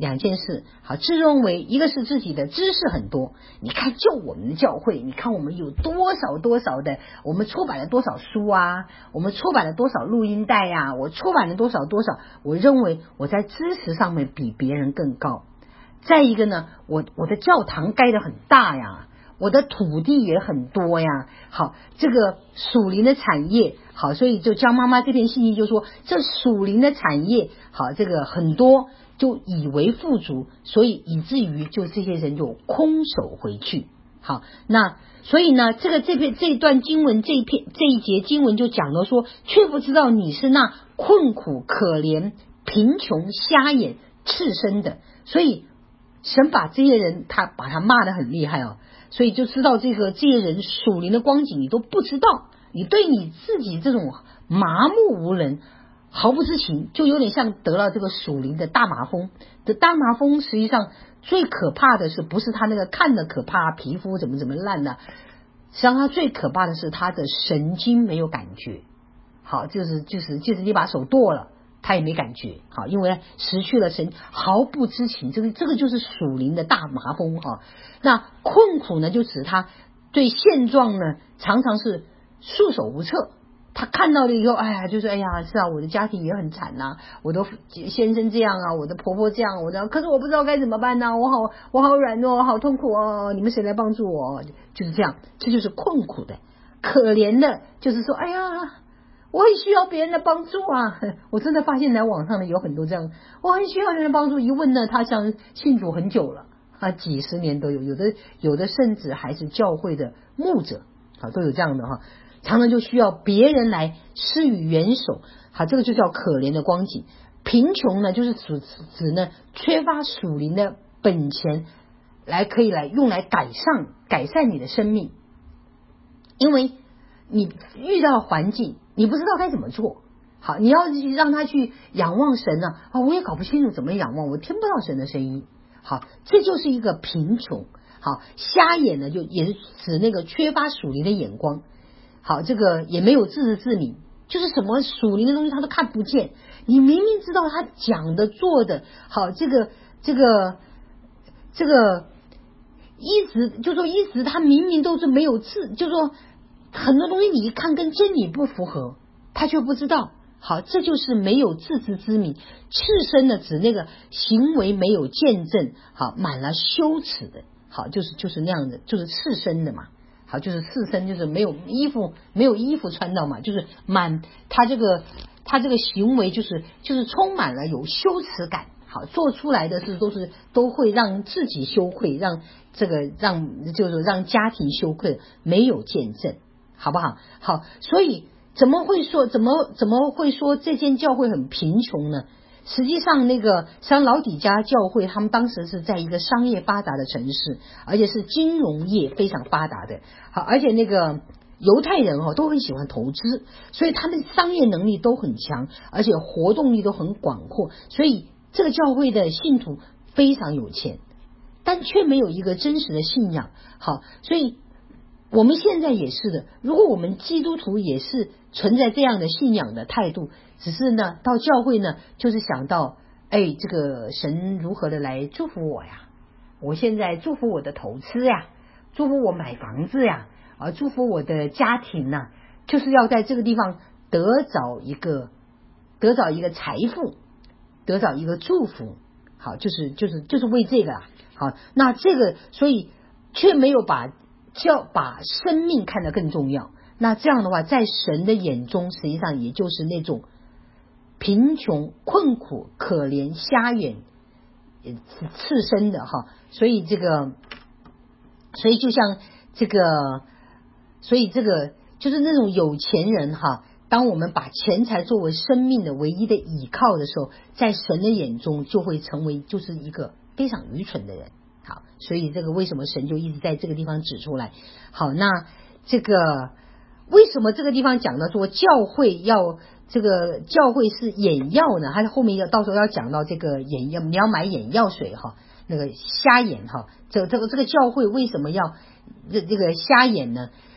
两件事，好，自认为一个是自己的知识很多，你看就我们的教会，你看我们有多少多少的，我们出版了多少书啊，我们出版了多少录音带啊，我出版了多少多少，我认为我在知识上面比别人更高。再一个呢，我我的教堂盖得很大呀，我的土地也很多呀，好，这个属灵的产业，好，所以就江妈妈这篇信息就说，这属灵的产业，好，这个很多，就以为富足，所以以至于就这些人就空手回去。好，那所以呢，这个这篇这段经文这一篇这一节经文就讲了说，却不知道你是那困苦可怜贫穷瞎眼赤身的，所以神把这些人他把他骂得很厉害哦，所以就知道这个这些人属灵的光景你都不知道，你对你自己这种麻木无能毫不知情，就有点像得了这个属灵的大麻风。这大麻风实际上最可怕的是不是他那个看的可怕，皮肤怎么怎么烂呢？实际上他最可怕的是他的神经没有感觉。好，就是就是就是你把手剁了他也没感觉，好，因为失去了神，毫不知情，这个这个就是属灵的大麻风哈。那困苦呢，就指他对现状呢常常是束手无策，他看到了以后，哎呀，就是哎呀，是啊，我的家庭也很惨呐、啊，我的先生这样啊，我的婆婆这样，我的，可是我不知道该怎么办呢、啊，我好我好软弱，好痛苦哦，你们谁来帮助我？就是这样，这就是困苦的。可怜的就是说，哎呀，我很需要别人的帮助啊！我真的发现在网上呢有很多这样，我很需要人的帮助。一问呢，他像信主很久了啊，几十年都有，有的有的甚至还是教会的牧者啊，都有这样的哈。常常就需要别人来施予援手，好，这个就叫可怜的光景。贫穷呢，就是指指呢缺乏属灵的本钱，来可以来用来改善改善你的生命，因为你遇到环境，你不知道该怎么做。好，你要让他去仰望神呢、啊，啊，我也搞不清楚怎么仰望，我听不到神的声音。好，这就是一个贫穷。好，瞎眼呢，就也是指那个缺乏属灵的眼光。好，这个也没有自知之明，就是什么属灵的东西他都看不见。你明明知道他讲的做的，好，这个这个这个一直就说一直他明明都是没有自，就说很多东西你一看跟真理不符合，他却不知道。好，这就是没有自知之明。赤身的指那个行为没有见证，好，满了羞耻的，好，就是就是那样的，就是赤身的嘛。好，就是赤身，就是没有衣服，没有衣服穿到嘛，就是满他这个他这个行为就是就是充满了有羞耻感。好，做出来的事都是都会让自己羞愧，让这个让就是让家庭羞愧，没有见证，好不好？好，所以怎么会说怎么怎么会说这间教会很贫穷呢？实际上那个像老底嘉教会，他们当时是在一个商业发达的城市，而且是金融业非常发达的。好，而且那个犹太人哦都很喜欢投资，所以他们商业能力都很强，而且活动力都很广阔，所以这个教会的信徒非常有钱，但却没有一个真实的信仰。好，所以我们现在也是的，如果我们基督徒也是存在这样的信仰的态度，只是呢到教会呢就是想到，哎，这个神如何的来祝福我呀，我现在祝福我的投资呀，祝福我买房子呀，啊，祝福我的家庭呐、啊，就是要在这个地方得找一个得找一个财富，得找一个祝福。好，就是就是就是为这个啊。好，那这个所以却没有把叫把生命看得更重要。那这样的话，在神的眼中，实际上也就是那种贫穷、困苦、可怜、瞎眼、赤身的哈。所以这个，所以就像这个，所以这个就是那种有钱人哈。当我们把钱财作为生命的唯一的依靠的时候，在神的眼中就会成为就是一个非常愚蠢的人。好，所以这个为什么神就一直在这个地方指出来。好，那这个为什么这个地方讲到说教会要这个教会是眼药呢？他后面要到时候要讲到这个眼药，你要买眼药水哈，那个瞎眼哈，这这个这个教会为什么要这这个瞎眼呢？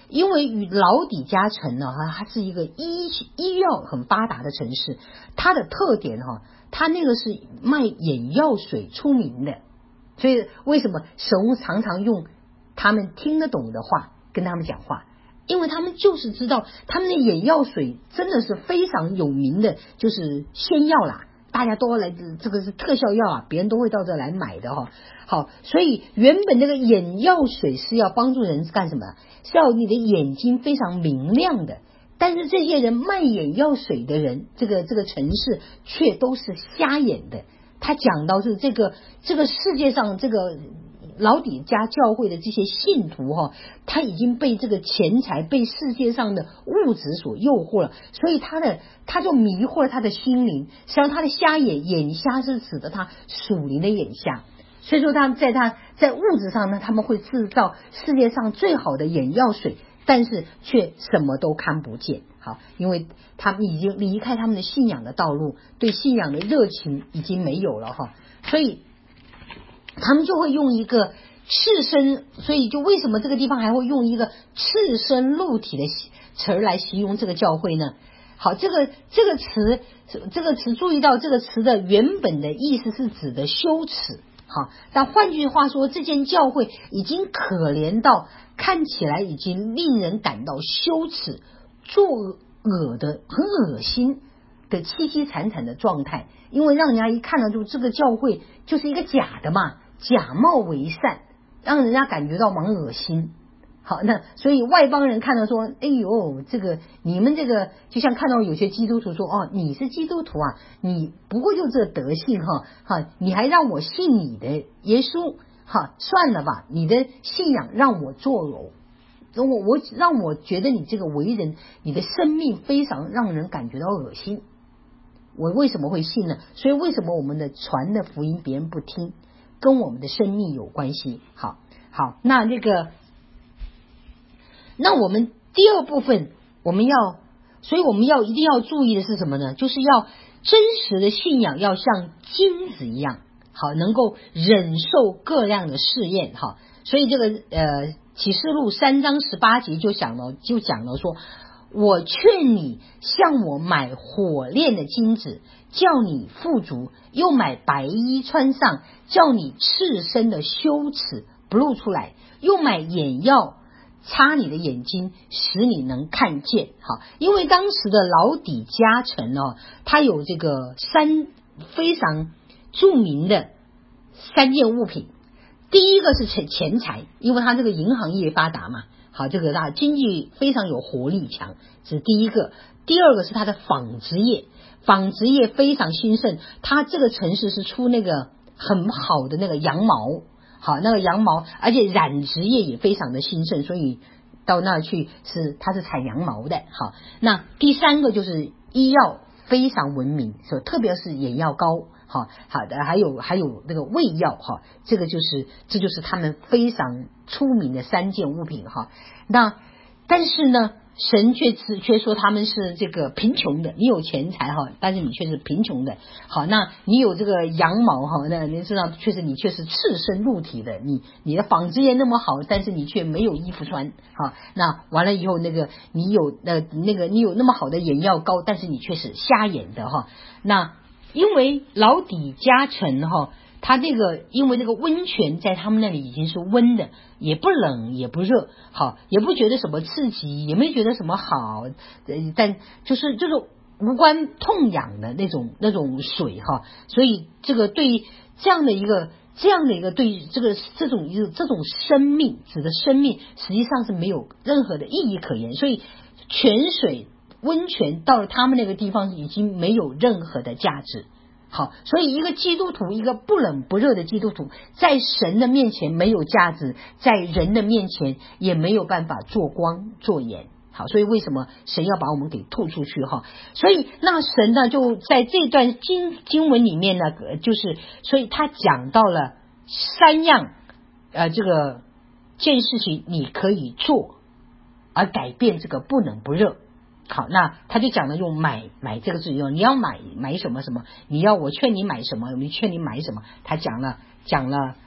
因为与老底加城呢，它是一个医医药很发达的城市，它的特点哈，它那个是卖眼药水出名的，所以为什么神巫常常用他们听得懂的话跟他们讲话？因为他们就是知道他们的眼药水真的是非常有名的，就是仙药啦，大家都要来，这个是特效药啊，别人都会到这来买的哈。好，所以原本这个眼药水是要帮助人干什么？是要你的眼睛非常明亮的。但是这些人卖眼药水的人，这个这个城市却都是瞎眼的。他讲到是这个这个世界上这个老底家教会的这些信徒哈，他已经被这个钱财、被世界上的物质所诱惑了，所以他的他就迷惑了他的心灵。实际上他的瞎眼，眼瞎是指的他属灵的眼瞎。所以说他在他在物质上呢，他们会制造世界上最好的眼药水，但是却什么都看不见。好，因为他们已经离开他们的信仰的道路，对信仰的热情已经没有了哈，所以他们就会用一个赤身，所以就为什么这个地方还会用一个赤身露体的词儿来形容这个教会呢？好，这个这个词这个词注意到这个词的原本的意思是指的羞耻。好，但换句话说，这间教会已经可怜到看起来已经令人感到羞耻、作恶的、很恶心的凄凄惨惨的状态，因为让人家一看到就这个教会就是一个假的嘛，假冒为善，让人家感觉到蛮恶心。好，那所以外邦人看到说，哎呦，这个你们这个就像看到有些基督徒说，哦，你是基督徒啊，你不过就这德性哈，哈，你还让我信你的耶稣，哈，算了吧，你的信仰让我作呕，我我让我觉得你这个为人，你的生命非常让人感觉到恶心。我为什么会信呢？所以为什么我们的传的福音别人不听，跟我们的生命有关系。好，好，那这个。那我们第二部分我们要，所以我们要一定要注意的是什么呢？就是要真实的信仰要像金子一样，好，能够忍受各样的试验。好，所以这个呃启示录三章十八节就讲了，就讲了说，我劝你向我买火炼的金子，叫你富足，又买白衣穿上，叫你赤身的羞耻不露出来，又买眼药擦你的眼睛，使你能看见。好，因为当时的老底加城哦，它有这个三非常著名的三件物品。第一个是钱钱财，因为它这个银行业发达嘛，好，这个大经济非常有活力强，这是第一个。第二个是它的纺织业，纺织业非常兴盛，它这个城市是出那个很好的那个羊毛。好，那个羊毛，而且染织业也非常的兴盛，所以到那去是它是产羊毛的。好，那第三个就是医药非常闻名，所以特别是眼药膏，好好的，还有还有那个胃药哈，这个就是这就是他们非常出名的三件物品哈。那但是呢，神却却说他们是这个贫穷的，你有钱财哈，但是你却是贫穷的。好，那你有这个羊毛哈，那你知道确实你却是赤身露体的，你你的纺织业那么好，但是你却没有衣服穿。好，那完了以后那个你有那那个你有那么好的眼药膏，但是你却是瞎眼的哈。那因为老底加城哈，它这个因为那个温泉在他们那里已经是温的，也不冷也不热，好，也不觉得什么刺激，也没觉得什么好，呃，但就是就是无关痛痒的那种那种水哈，所以这个对这样的一个这样的一个对这个这种一个这种生命指的生命实际上是没有任何的意义可言，所以泉水温泉到了他们那个地方已经没有任何的价值。好，所以一个基督徒，一个不冷不热的基督徒，在神的面前没有价值，在人的面前也没有办法做光做盐。好，所以为什么神要把我们给吐出去哈？所以那神呢，就在这段经经文里面呢，就是所以他讲到了三样呃这个件事情你可以做，而改变这个不冷不热。好，那他就讲了用买买这个字用，你要买买什么什么，你要我劝你买什么，我劝你买什么，他讲了讲了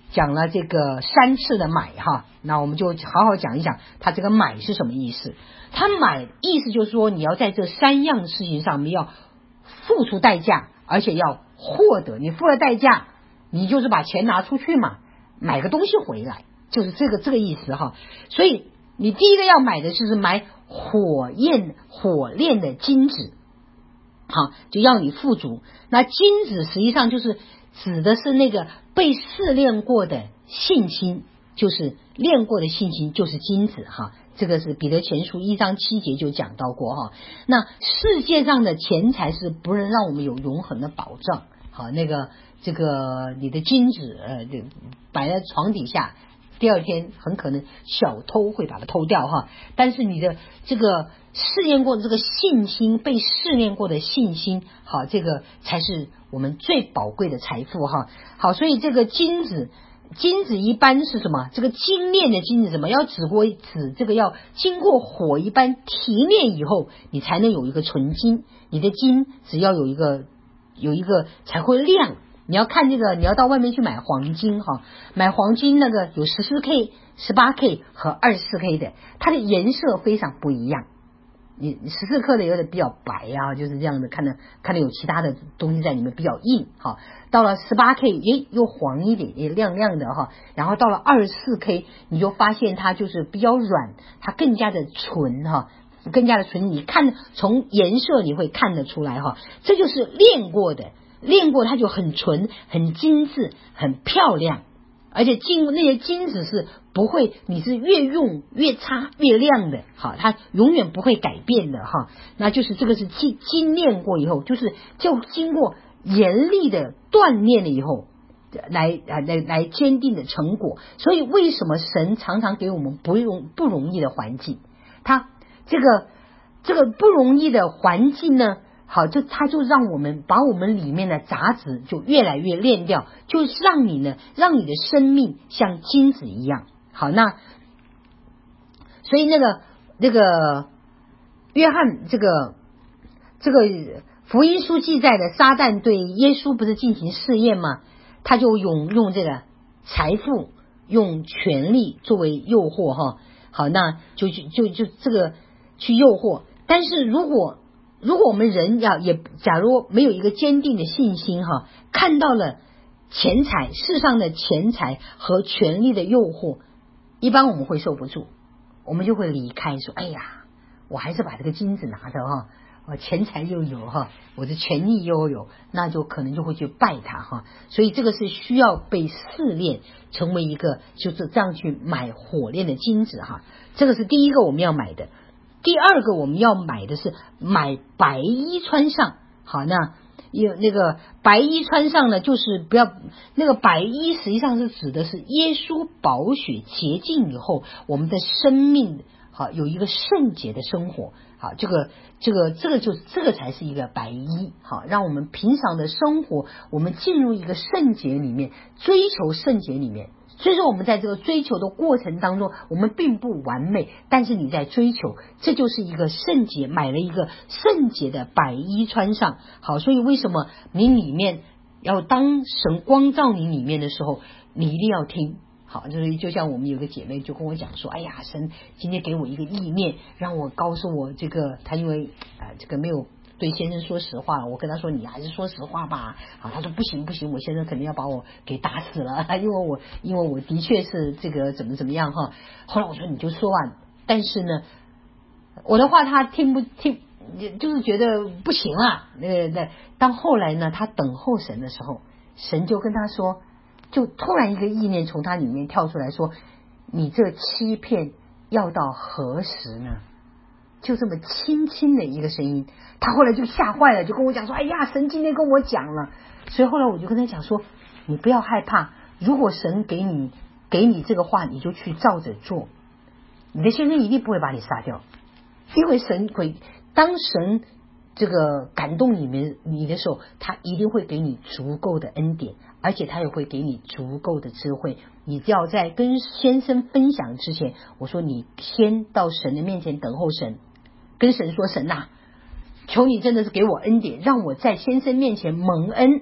讲了这个三次的买哈，那我们就好好讲一讲它这个买是什么意思。它买意思就是说你要在这三样事情上面要付出代价，而且要获得，你付了代价，你就是把钱拿出去嘛，买个东西回来，就是这个这个意思哈。所以你第一个要买的就是买火焰火炼的金子，好，就要你富足。那金子实际上就是指的是那个被试炼过的信心，就是炼过的信心就是金子哈。这个是彼得前书一章七节就讲到过哈。那世界上的钱财是不能让我们有永恒的保障，好，那个这个你的金子呃摆在床底下，第二天很可能小偷会把它偷掉哈。但是你的这个试验过的这个信心，被试炼过的信心，好，这个才是我们最宝贵的财富哈。好，所以这个金子。金子一般是什么？这个精炼的金子什么？要指过指这个要经过火一般提炼以后，你才能有一个纯金。你的金只要有一个有一个才会亮。你要看这个，你要到外面去买黄金哈，买黄金那个有十四 K、十八 K 和二十四 K 的，它的颜色非常不一样。你十四克的有点比较白啊，就是这样的，看着看着有其他的东西在里面比较硬哈。到了十八 K 也又黄一点，也亮亮的哈。然后到了二十四 K 你就发现它就是比较软，它更加的纯哈，更加的纯。你看从颜色你会看得出来哈，这就是炼过的，炼过它就很纯、很精致、很漂亮。而且金那些金子是不会，你是越用越擦越亮的，好，它永远不会改变的哈。那就是这个是精精炼过以后，就是就经过严厉的锻炼了以后，来来来坚定的成果。所以为什么神常常给我们不容不容易的环境？他这个这个不容易的环境呢？好，就它就让我们把我们里面的杂质就越来越炼掉，就让你呢，让你的生命像金子一样。好，那所以那个那个约翰这个这个福音书记载的撒旦对耶稣不是进行试验吗？他就用用这个财富、用权力作为诱惑哈。好，那就就就这个去诱惑，但是如果如果我们人要也假如没有一个坚定的信心哈，看到了钱财世上的钱财和权力的诱惑，一般我们会受不住，我们就会离开，说哎呀，我还是把这个金子拿着哈，我钱财又有哈，我的权力又有，那就可能就会去拜他哈。所以这个是需要被试炼，成为一个就是这样去买火炼的金子哈。这个是第一个我们要买的。第二个我们要买的是买白衣穿上。好，那有那个白衣穿上呢，就是不要那个白衣实际上是指的是耶稣宝血洁净以后，我们的生命好有一个圣洁的生活。好，这个这个这个就这个才是一个白衣。好，让我们平常的生活，我们进入一个圣洁里面，追求圣洁里面。所以说我们在这个追求的过程当中，我们并不完美，但是你在追求，这就是一个圣洁，买了一个圣洁的白衣穿上。好，所以为什么你里面要当神光照你里面的时候，你一定要听。好，就是就像我们有个姐妹就跟我讲说，哎呀，神今天给我一个意念，让我告诉我这个，他因为啊、呃、这个没有对先生说实话，我跟他说你还是说实话吧。啊，他说不行不行，我先生肯定要把我给打死了，因为我因为我的确是这个怎么怎么样哈。后来我说你就说啊，但是呢，我的话他听不听，就是觉得不行啊。那个那当后来呢，他等候神的时候，神就跟他说，就突然一个意念从他里面跳出来说，你这欺骗要到何时呢？就这么轻轻的一个声音，他后来就吓坏了，就跟我讲说，哎呀，神今天跟我讲了。所以后来我就跟他讲说，你不要害怕，如果神给你给你这个话，你就去照着做，你的先生一定不会把你杀掉，因为神会当神这个感动你们你的时候，他一定会给你足够的恩典，而且他也会给你足够的智慧。你只要在跟先生分享之前，我说你先到神的面前等候神，跟神说，神啊，求你真的是给我恩典，让我在先生面前蒙恩，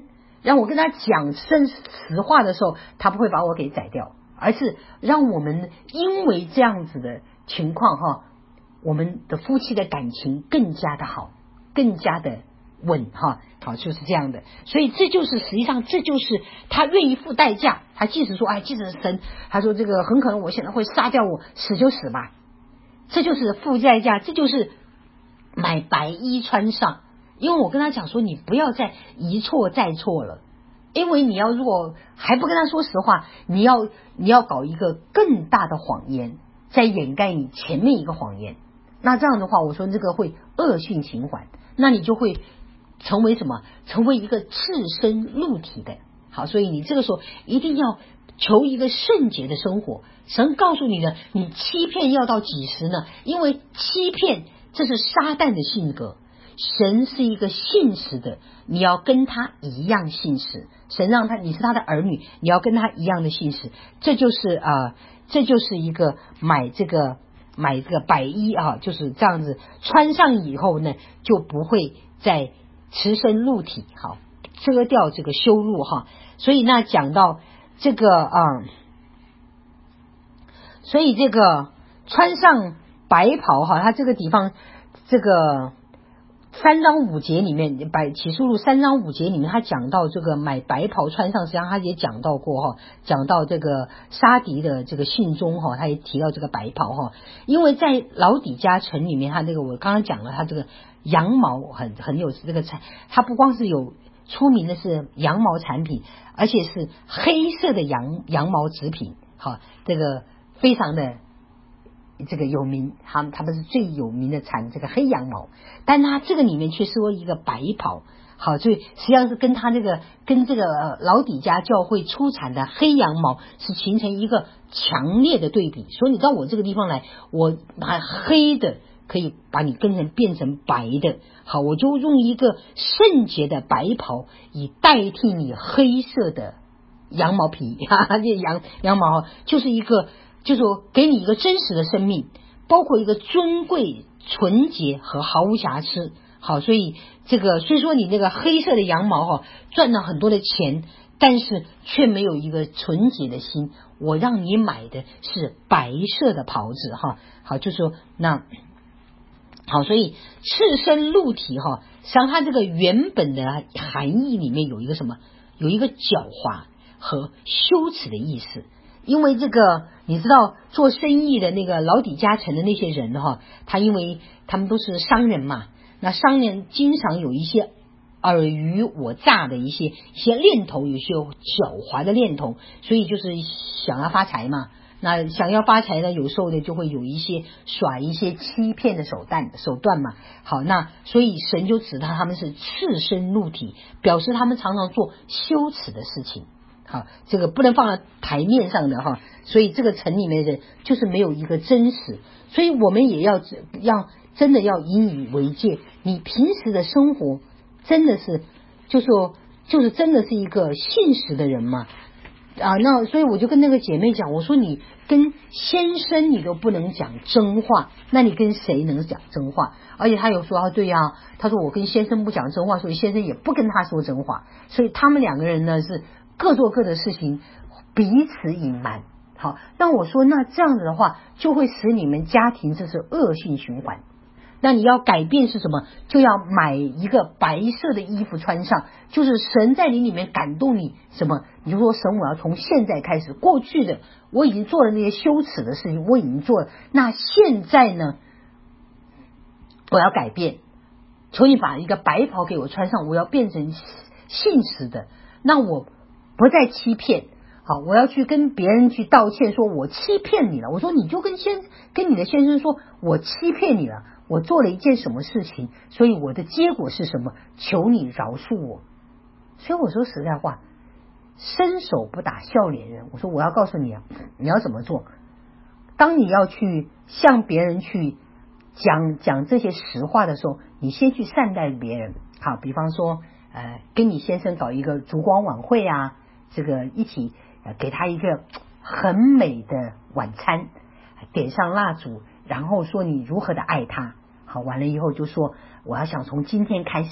让我跟他讲真实话的时候，他不会把我给宰掉，而是让我们因为这样子的情况哈，我们的夫妻的感情更加的好，更加的稳哈，好，就是这样的。所以这就是实际上这就是他愿意付代价，他即使说哎，即使神他说这个很可能我现在会杀掉我，死就死吧，这就是付代价，这就是买白衣穿上。因为我跟他讲说，你不要再一错再错了，因为你要如果还不跟他说实话，你要你要搞一个更大的谎言，在掩盖你前面一个谎言，那这样的话，我说这个会恶性循环，那你就会成为什么？成为一个赤身露体的。好，所以你这个时候一定要求一个圣洁的生活。神告诉你的，你欺骗要到几时呢？因为欺骗这是撒旦的性格。神是一个信实的，你要跟他一样信实。神让他你是他的儿女，你要跟他一样的信实。这就是啊、呃，这就是一个买这个买这个白衣啊，就是这样子穿上以后呢，就不会再赤身露体，好遮掉这个羞辱哈。所以那讲到这个啊、呃，所以这个穿上白袍哈，他这个地方这个。三章五节里面，百启示录三章五节里面，他讲到这个买白袍穿上，实际上他也讲到过哈，讲到这个沙迪的这个信中哈，他也提到这个白袍哈，因为在老底嘉城里面，他这个我刚刚讲了，他这个羊毛很很有这个产，他不光是有出名的是羊毛产品，而且是黑色的羊羊毛制品，好，这个非常的。这个有名，他他们是最有名的产这个黑羊毛，但他这个里面却说一个白袍，好，所以实际上是跟他这个跟这个老底嘉教会出产的黑羊毛是形成一个强烈的对比。所以你到我这个地方来，我把黑的可以把你跟成变成白的，好，我就用一个圣洁的白袍以代替你黑色的羊毛皮，哈哈，这羊羊毛就是一个。就是说给你一个真实的生命，包括一个尊贵、纯洁和毫无瑕疵。好，所以这个虽说你那个黑色的羊毛哈赚了很多的钱，但是却没有一个纯洁的心。我让你买的是白色的袍子哈。好，就是说那好，所以赤身露体哈，实际上它这个原本的含义里面有一个什么？有一个狡猾和羞耻的意思。因为这个你知道做生意的那个老底嘉城的那些人哈，他因为他们都是商人嘛，那商人经常有一些尔虞我诈的一些一些念头，有些狡猾的念头，所以就是想要发财嘛。那想要发财呢，有时候呢就会有一些耍一些欺骗的手段手段嘛。好，那所以神就指他他们是赤身露体，表示他们常常做羞耻的事情。好，这个不能放在台面上的哈，所以这个城里面的人就是没有一个真实，所以我们也要要真的要引以为戒。你平时的生活真的是就说就是真的是一个信实的人嘛啊，那所以我就跟那个姐妹讲，我说你跟先生你都不能讲真话，那你跟谁能讲真话？而且他有说啊，对呀、啊，他说我跟先生不讲真话，所以先生也不跟他说真话，所以他们两个人呢是各做各的事情，彼此隐瞒。好，那我说那这样子的话，就会使你们家庭这是恶性循环。那你要改变是什么？就要买一个白色的衣服穿上，就是神在你里面感动你什么？你就说神，我要从现在开始，过去的我已经做了那些羞耻的事情，我已经做了，那现在呢，我要改变，求你把一个白袍给我穿上，我要变成信实的，那我不再欺骗。好，我要去跟别人去道歉，说我欺骗你了。我说你就跟先跟你的先生说，我欺骗你了，我做了一件什么事情，所以我的结果是什么？求你饶恕我。所以我说实在话，伸手不打笑脸人。我说我要告诉你啊，你要怎么做？当你要去向别人去讲讲这些实话的时候，你先去善待别人。好，比方说呃，跟你先生搞一个烛光晚会啊，这个一起给他一个很美的晚餐，点上蜡烛，然后说你如何的爱他。好，完了以后就说我要想从今天开始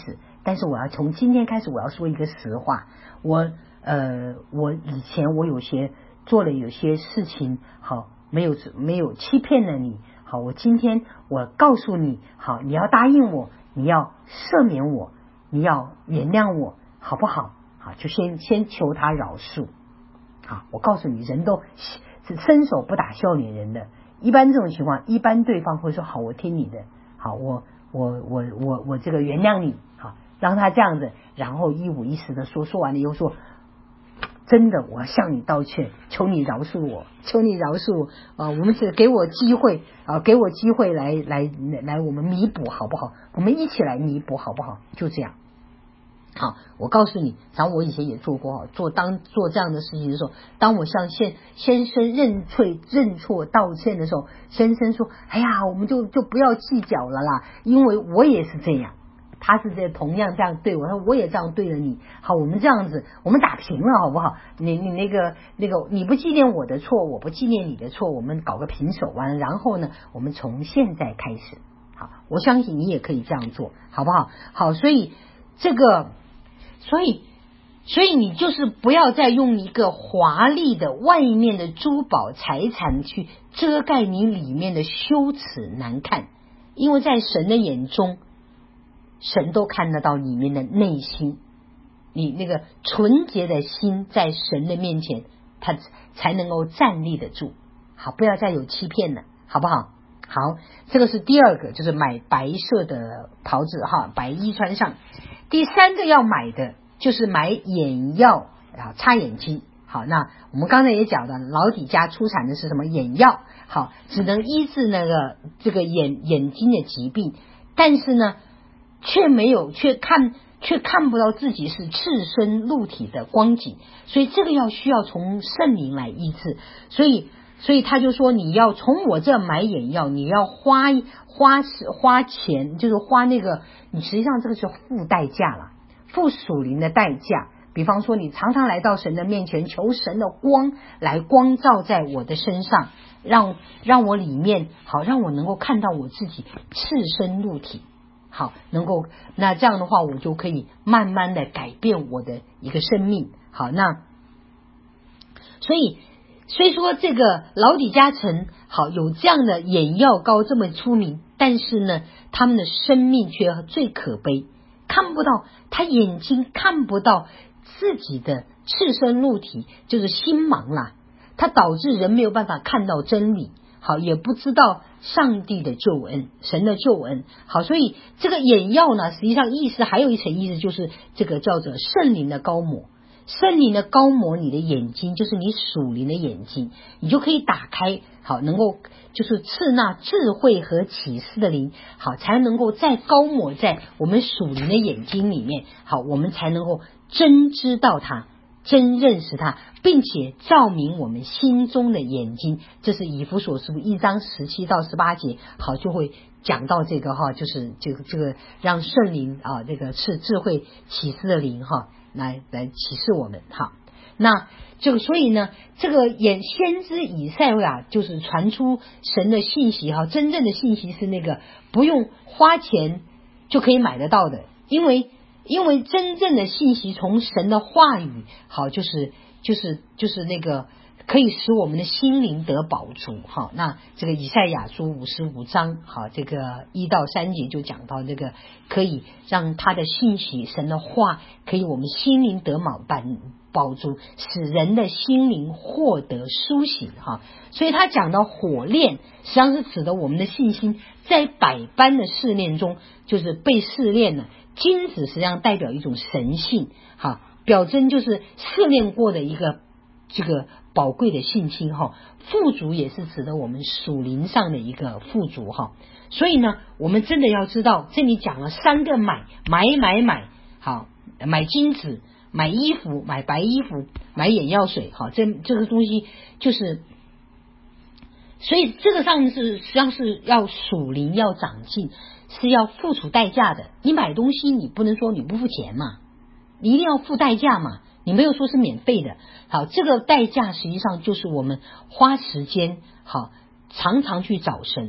但是我要从今天开始，我要说一个实话，我呃，我以前我有些做了有些事情，好，没有没有欺骗了你，好，我今天我告诉你，好，你要答应我，你要赦免我，你要原谅我，好不好？好，就先先求他饶恕。好，我告诉你，人都是伸手不打笑脸人的，一般这种情况，一般对方会说好，我听你的，好，我我我我我这个原谅你，好，让他这样子，然后一五一十的说，说完了以后说，真的，我向你道歉，求你饶恕我，求你饶恕我啊！我们是给我机会啊，给我机会来来来，我们弥补好不好？我们一起来弥补好不好？就这样。好，我告诉你，然后我以前也做过，做当做这样的事情的时候，当我向先先生认罪、认错、道歉的时候，先生说：“哎呀，我们就就不要计较了啦，因为我也是这样。”他是这同样这样对我，他说我也这样对了你，好，我们这样子，我们打平了好不好？你你那个那个，你不纪念我的错，我不纪念你的错，我们搞个平手完了，然后呢，我们从现在开始，好，我相信你也可以这样做，好不好？好，所以这个，所以所以你就是不要再用一个华丽的外面的珠宝财产去遮盖你里面的羞耻难看，因为在神的眼中，神都看得到里面的内心，你那个纯洁的心在神的面前，他才能够站立得住。好，不要再有欺骗了，好不好？好，这个是第二个，就是买白色的袍子哈，白衣穿上。第三个要买的就是买眼药啊，擦眼睛。好，那我们刚才也讲的，老底家出产的是什么眼药？好，只能医治那个这个眼眼睛的疾病，但是呢，却没有，却看却看不到自己是赤身露体的光景，所以这个要需要从圣灵来医治。所以所以他就说，你要从我这买眼药，你要花花花钱，就是花那个，你实际上这个是付代价了，付属灵的代价。比方说，你常常来到神的面前，求神的光来光照在我的身上，让让我里面好，让我能够看到我自己赤身露体。好，能够那这样的话，我就可以慢慢的改变我的一个生命。好，那所以虽说这个老底嘉城好有这样的眼药膏这么出名，但是呢，他们的生命却最可悲，看不到，他眼睛看不到自己的赤身露体，就是心盲啦，他导致人没有办法看到真理。好，也不知道上帝的救恩，神的救恩。好，所以这个眼药呢，实际上意思还有一层意思，就是这个叫做圣灵的膏抹。圣灵的膏抹你的眼睛，就是你属灵的眼睛，你就可以打开，好，能够就是赐那智慧和启示的灵，好，才能够再膏抹在我们属灵的眼睛里面，好，我们才能够真知道它，真认识他，并且照明我们心中的眼睛。这是以弗所书一章十七到十八节，好，就会讲到这个哈，就是这个这个让圣灵啊，这个是智慧启示的灵哈，来来启示我们哈。那这个所以呢，这个眼先知以赛亚就是传出神的信息哈，真正的信息是那个不用花钱就可以买得到的，因为。因为真正的信息从神的话语，好，就是就是就是那个可以使我们的心灵得饱足。好，那这个以赛亚书五十五章，好，这个一到三节就讲到这个可以让他的信息，神的话可以我们心灵得饱饱足，使人的心灵获得苏醒哈。所以他讲到火炼，实际上是指的我们的信心在百般的试炼中，就是被试炼了。金子实际上代表一种神性，哈，表征就是试炼过的一个这个宝贵的信心哈。富足也是指的我们属灵上的一个富足哈。所以呢，我们真的要知道，这里讲了三个买，买买买，好，买金子，买衣服，买白衣服，买眼药水，好，这这个东西就是。所以这个上是实际上是要属灵要长进，是要付出代价的。你买东西你不能说你不付钱嘛，你一定要付代价嘛，你没有说是免费的。好，这个代价实际上就是我们花时间，好，常常去找神，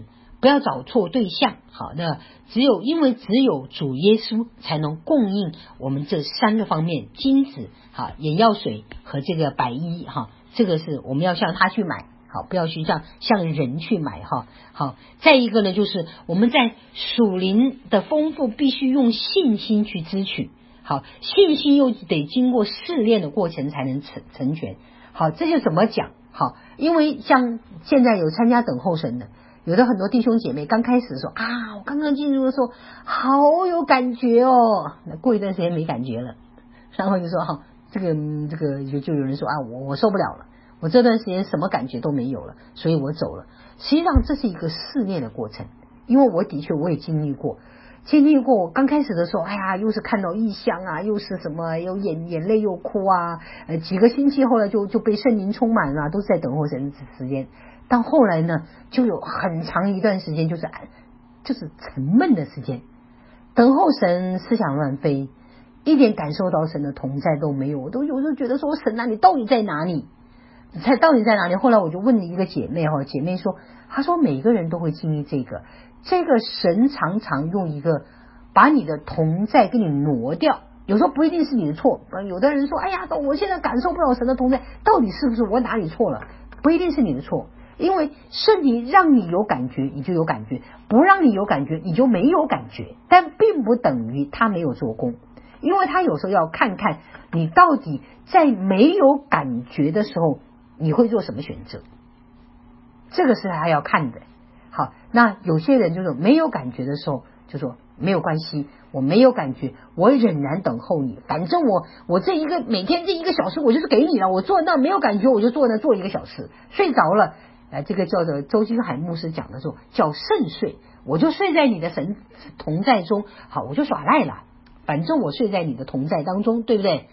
不要找错对象。好，那只有因为只有主耶稣才能供应我们这三个方面，金子、好眼药水和这个白衣哈，这个是我们要向他去买，好，不要去向向人去买哈。好，再一个呢，就是我们在属灵的丰富必须用信心去支取，好，信心又得经过试炼的过程才能成成全。好，这就怎么讲？好，因为像现在有参加等候神的，有的很多弟兄姐妹刚开始的时候啊，我刚刚进入的时候好有感觉哦，那过一段时间没感觉了，然后就说哈、啊，这个这个就就有人说啊，我我受不了了，我这段时间什么感觉都没有了，所以我走了。实际上这是一个试炼的过程，因为我的确我也经历过。经历过，刚开始的时候，哎呀，又是看到异象啊，又是什么，又眼眼泪又哭啊，呃，几个星期后来就就被圣灵充满了，都是在等候神的时间。到后来呢，就有很长一段时间就是就是沉闷的时间，等候神，思想乱飞，一点感受到神的同在都没有，我都有时候觉得说，神啊，你到底在哪里？才到底在哪里？后来我就问了一个姐妹哈，姐妹说，她说每个人都会经历这个。这个神常常用一个把你的同在给你挪掉，有时候不一定是你的错，有的人说哎呀，我现在感受不到神的同在，到底是不是我哪里错了？不一定是你的错，因为圣灵让你有感觉你就有感觉，不让你有感觉你就没有感觉，但并不等于他没有做工，因为他有时候要看看你到底在没有感觉的时候你会做什么选择，这个是他要看的。好，那有些人就是没有感觉的时候就说没有关系，我没有感觉，我忍然等候你，反正我我这一个每天这一个小时我就是给你了，我坐那没有感觉我就坐那坐一个小时，睡着了，呃，这个叫做周金海牧师讲的时候叫慎睡，我就睡在你的神同在中，好，我就耍赖了，反正我睡在你的同在当中，对不对？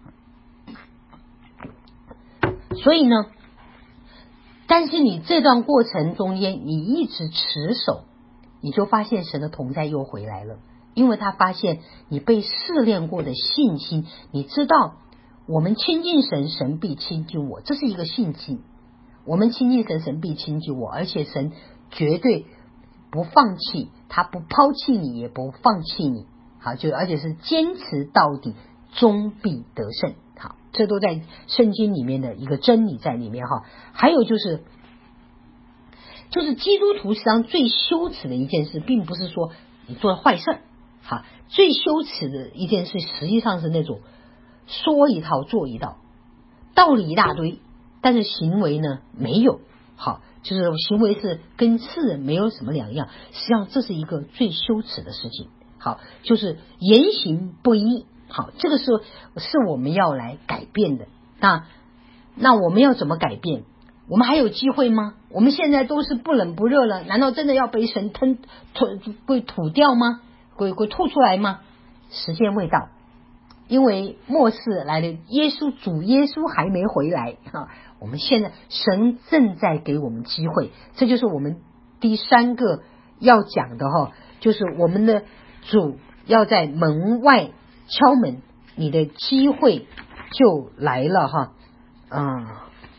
所以呢，但是你这段过程中间你一直持守，你就发现神的同在又回来了，因为他发现你被试炼过的信心，你知道我们亲近神，神必亲近我，这是一个信心，我们亲近神，神必亲近我，而且神绝对不放弃，他不抛弃你也不放弃你，好，就而且是坚持到底，终必得胜，好，这都在圣经里面的一个真理在里面哈。还有就是就是基督徒实际上最羞耻的一件事并不是说你做了坏事，好，最羞耻的一件事实际上是那种说一套做一套，道理一大堆，但是行为呢没有，好，就是行为是跟世人没有什么两样，实际上这是一个最羞耻的事情，好，就是言行不一，好，这个是是我们要来改变的。那那我们要怎么改变？我们还有机会吗？我们现在都是不冷不热了，难道真的要被神吞吐会吐掉吗？会会吐出来吗？时间未到，因为末世来了，耶稣主耶稣还没回来啊！我们现在神正在给我们机会，这就是我们第三个要讲的哈，就是我们的主要在门外敲门，你的机会就来了哈，嗯。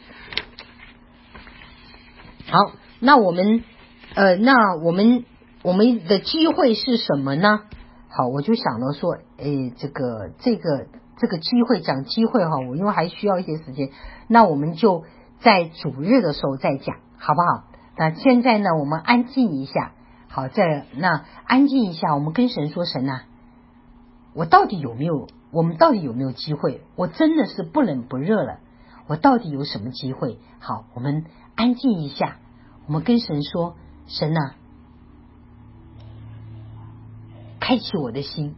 好，那我们呃，那我们我们的机会是什么呢？好，我就想到说，诶，这个这个这个机会讲机会哈，我因为还需要一些时间，那我们就在主日的时候再讲，好不好？那现在呢，我们安静一下，好，在那安静一下，我们跟神说，神啊，我到底有没有？我们到底有没有机会？我真的是不冷不热了。我到底有什么机会？好，我们安静一下，我们跟神说，神啊，开启我的心，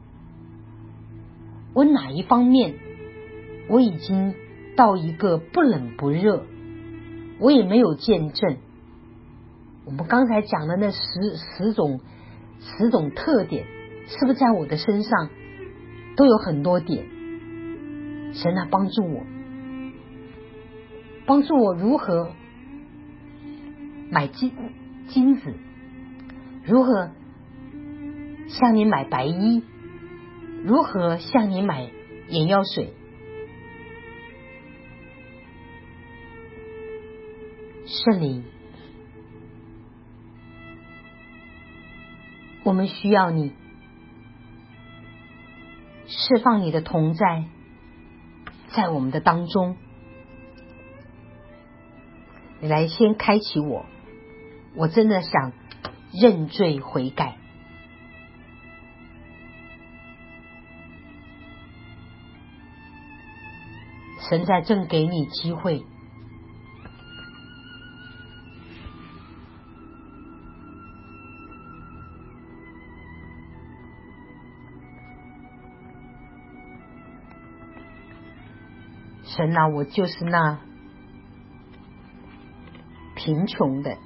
我哪一方面我已经到一个不冷不热，我也没有见证。我们刚才讲的那十十种十种特点，是不是在我的身上都有很多点？神啊，帮助我，帮助我如何买金金子，如何向你买白衣，如何向你买眼药水。圣灵， 我们需要你释放你的同在在我们的当中。你来先开启我，我真的想认罪悔改。神在正给你机会，神啊，我就是那贫穷的，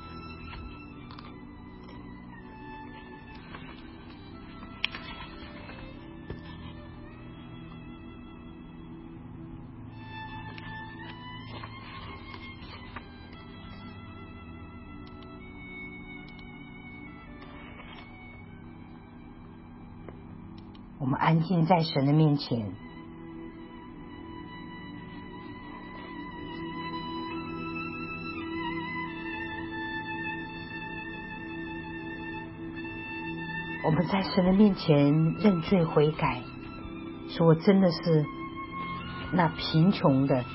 我们安静在神的面前。我们在神的面前认罪悔改，说我真的是那贫穷的、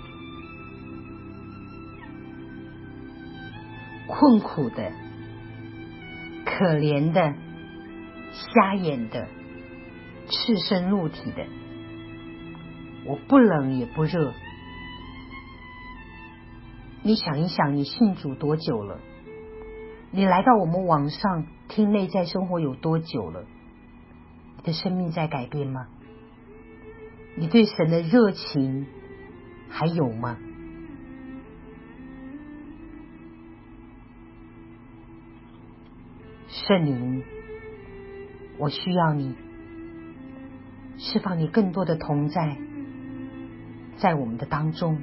困苦的、可怜的、瞎眼的、赤身露体的，我不冷也不热。你想一想，你信主多久了？你来到我们网上听内在生活有多久了？你的生命在改变吗？你对神的热情还有吗？圣灵，我需要你释放你更多的同在在我们的当中。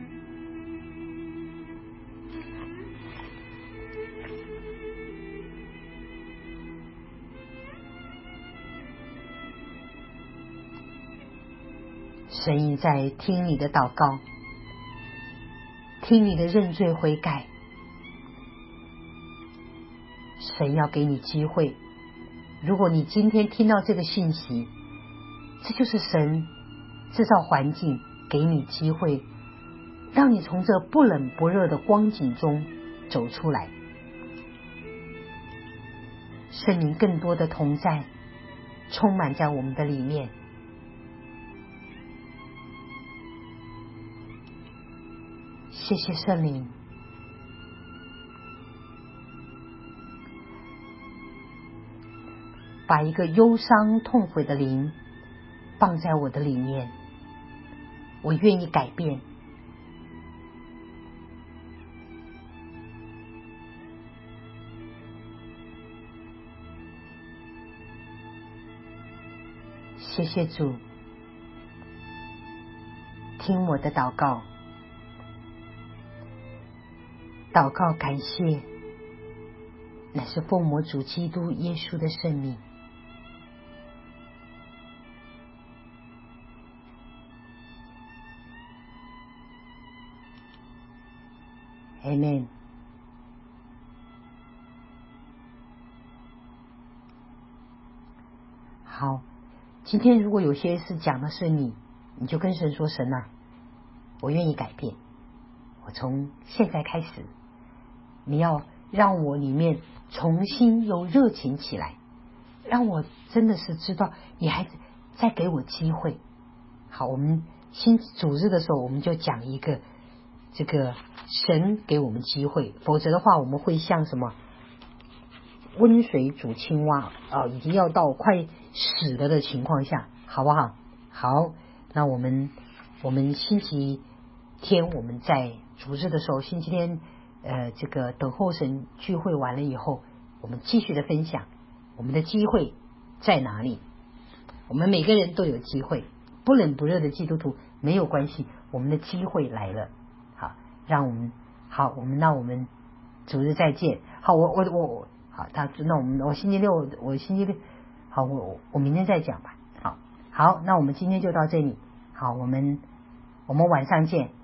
神已在听你的祷告，听你的认罪悔改。神要给你机会，如果你今天听到这个信息，这就是神制造环境给你机会，让你从这不冷不热的光景中走出来。圣灵更多的同在充满在我们的里面。谢谢圣灵，把一个忧伤痛悔的灵放在我的里面，我愿意改变。谢谢主，听我的祷告，祷告感谢，乃是奉我主基督耶稣的圣名。Amen。 好，今天如果有些事讲的是你，你就跟神说，神啊，我愿意改变，我从现在开始，你要让我里面重新有热情起来，让我真的是知道你还再给我机会。好，我们新主日的时候我们就讲一个这个神给我们机会，否则的话我们会像什么温水煮青蛙啊，已经要到快死了的情况下，好不好？好，那我们我们星期天我们在主日的时候，星期天呃这个等候神聚会完了以后，我们继续的分享我们的机会在哪里。我们每个人都有机会，不冷不热的基督徒没有关系，我们的机会来了。好，让我们好，我们那我们主日再见。好，我我我好，他那我们我星期六我星期六好，我我明天再讲吧。好，好，那我们今天就到这里。好，我们我们晚上见。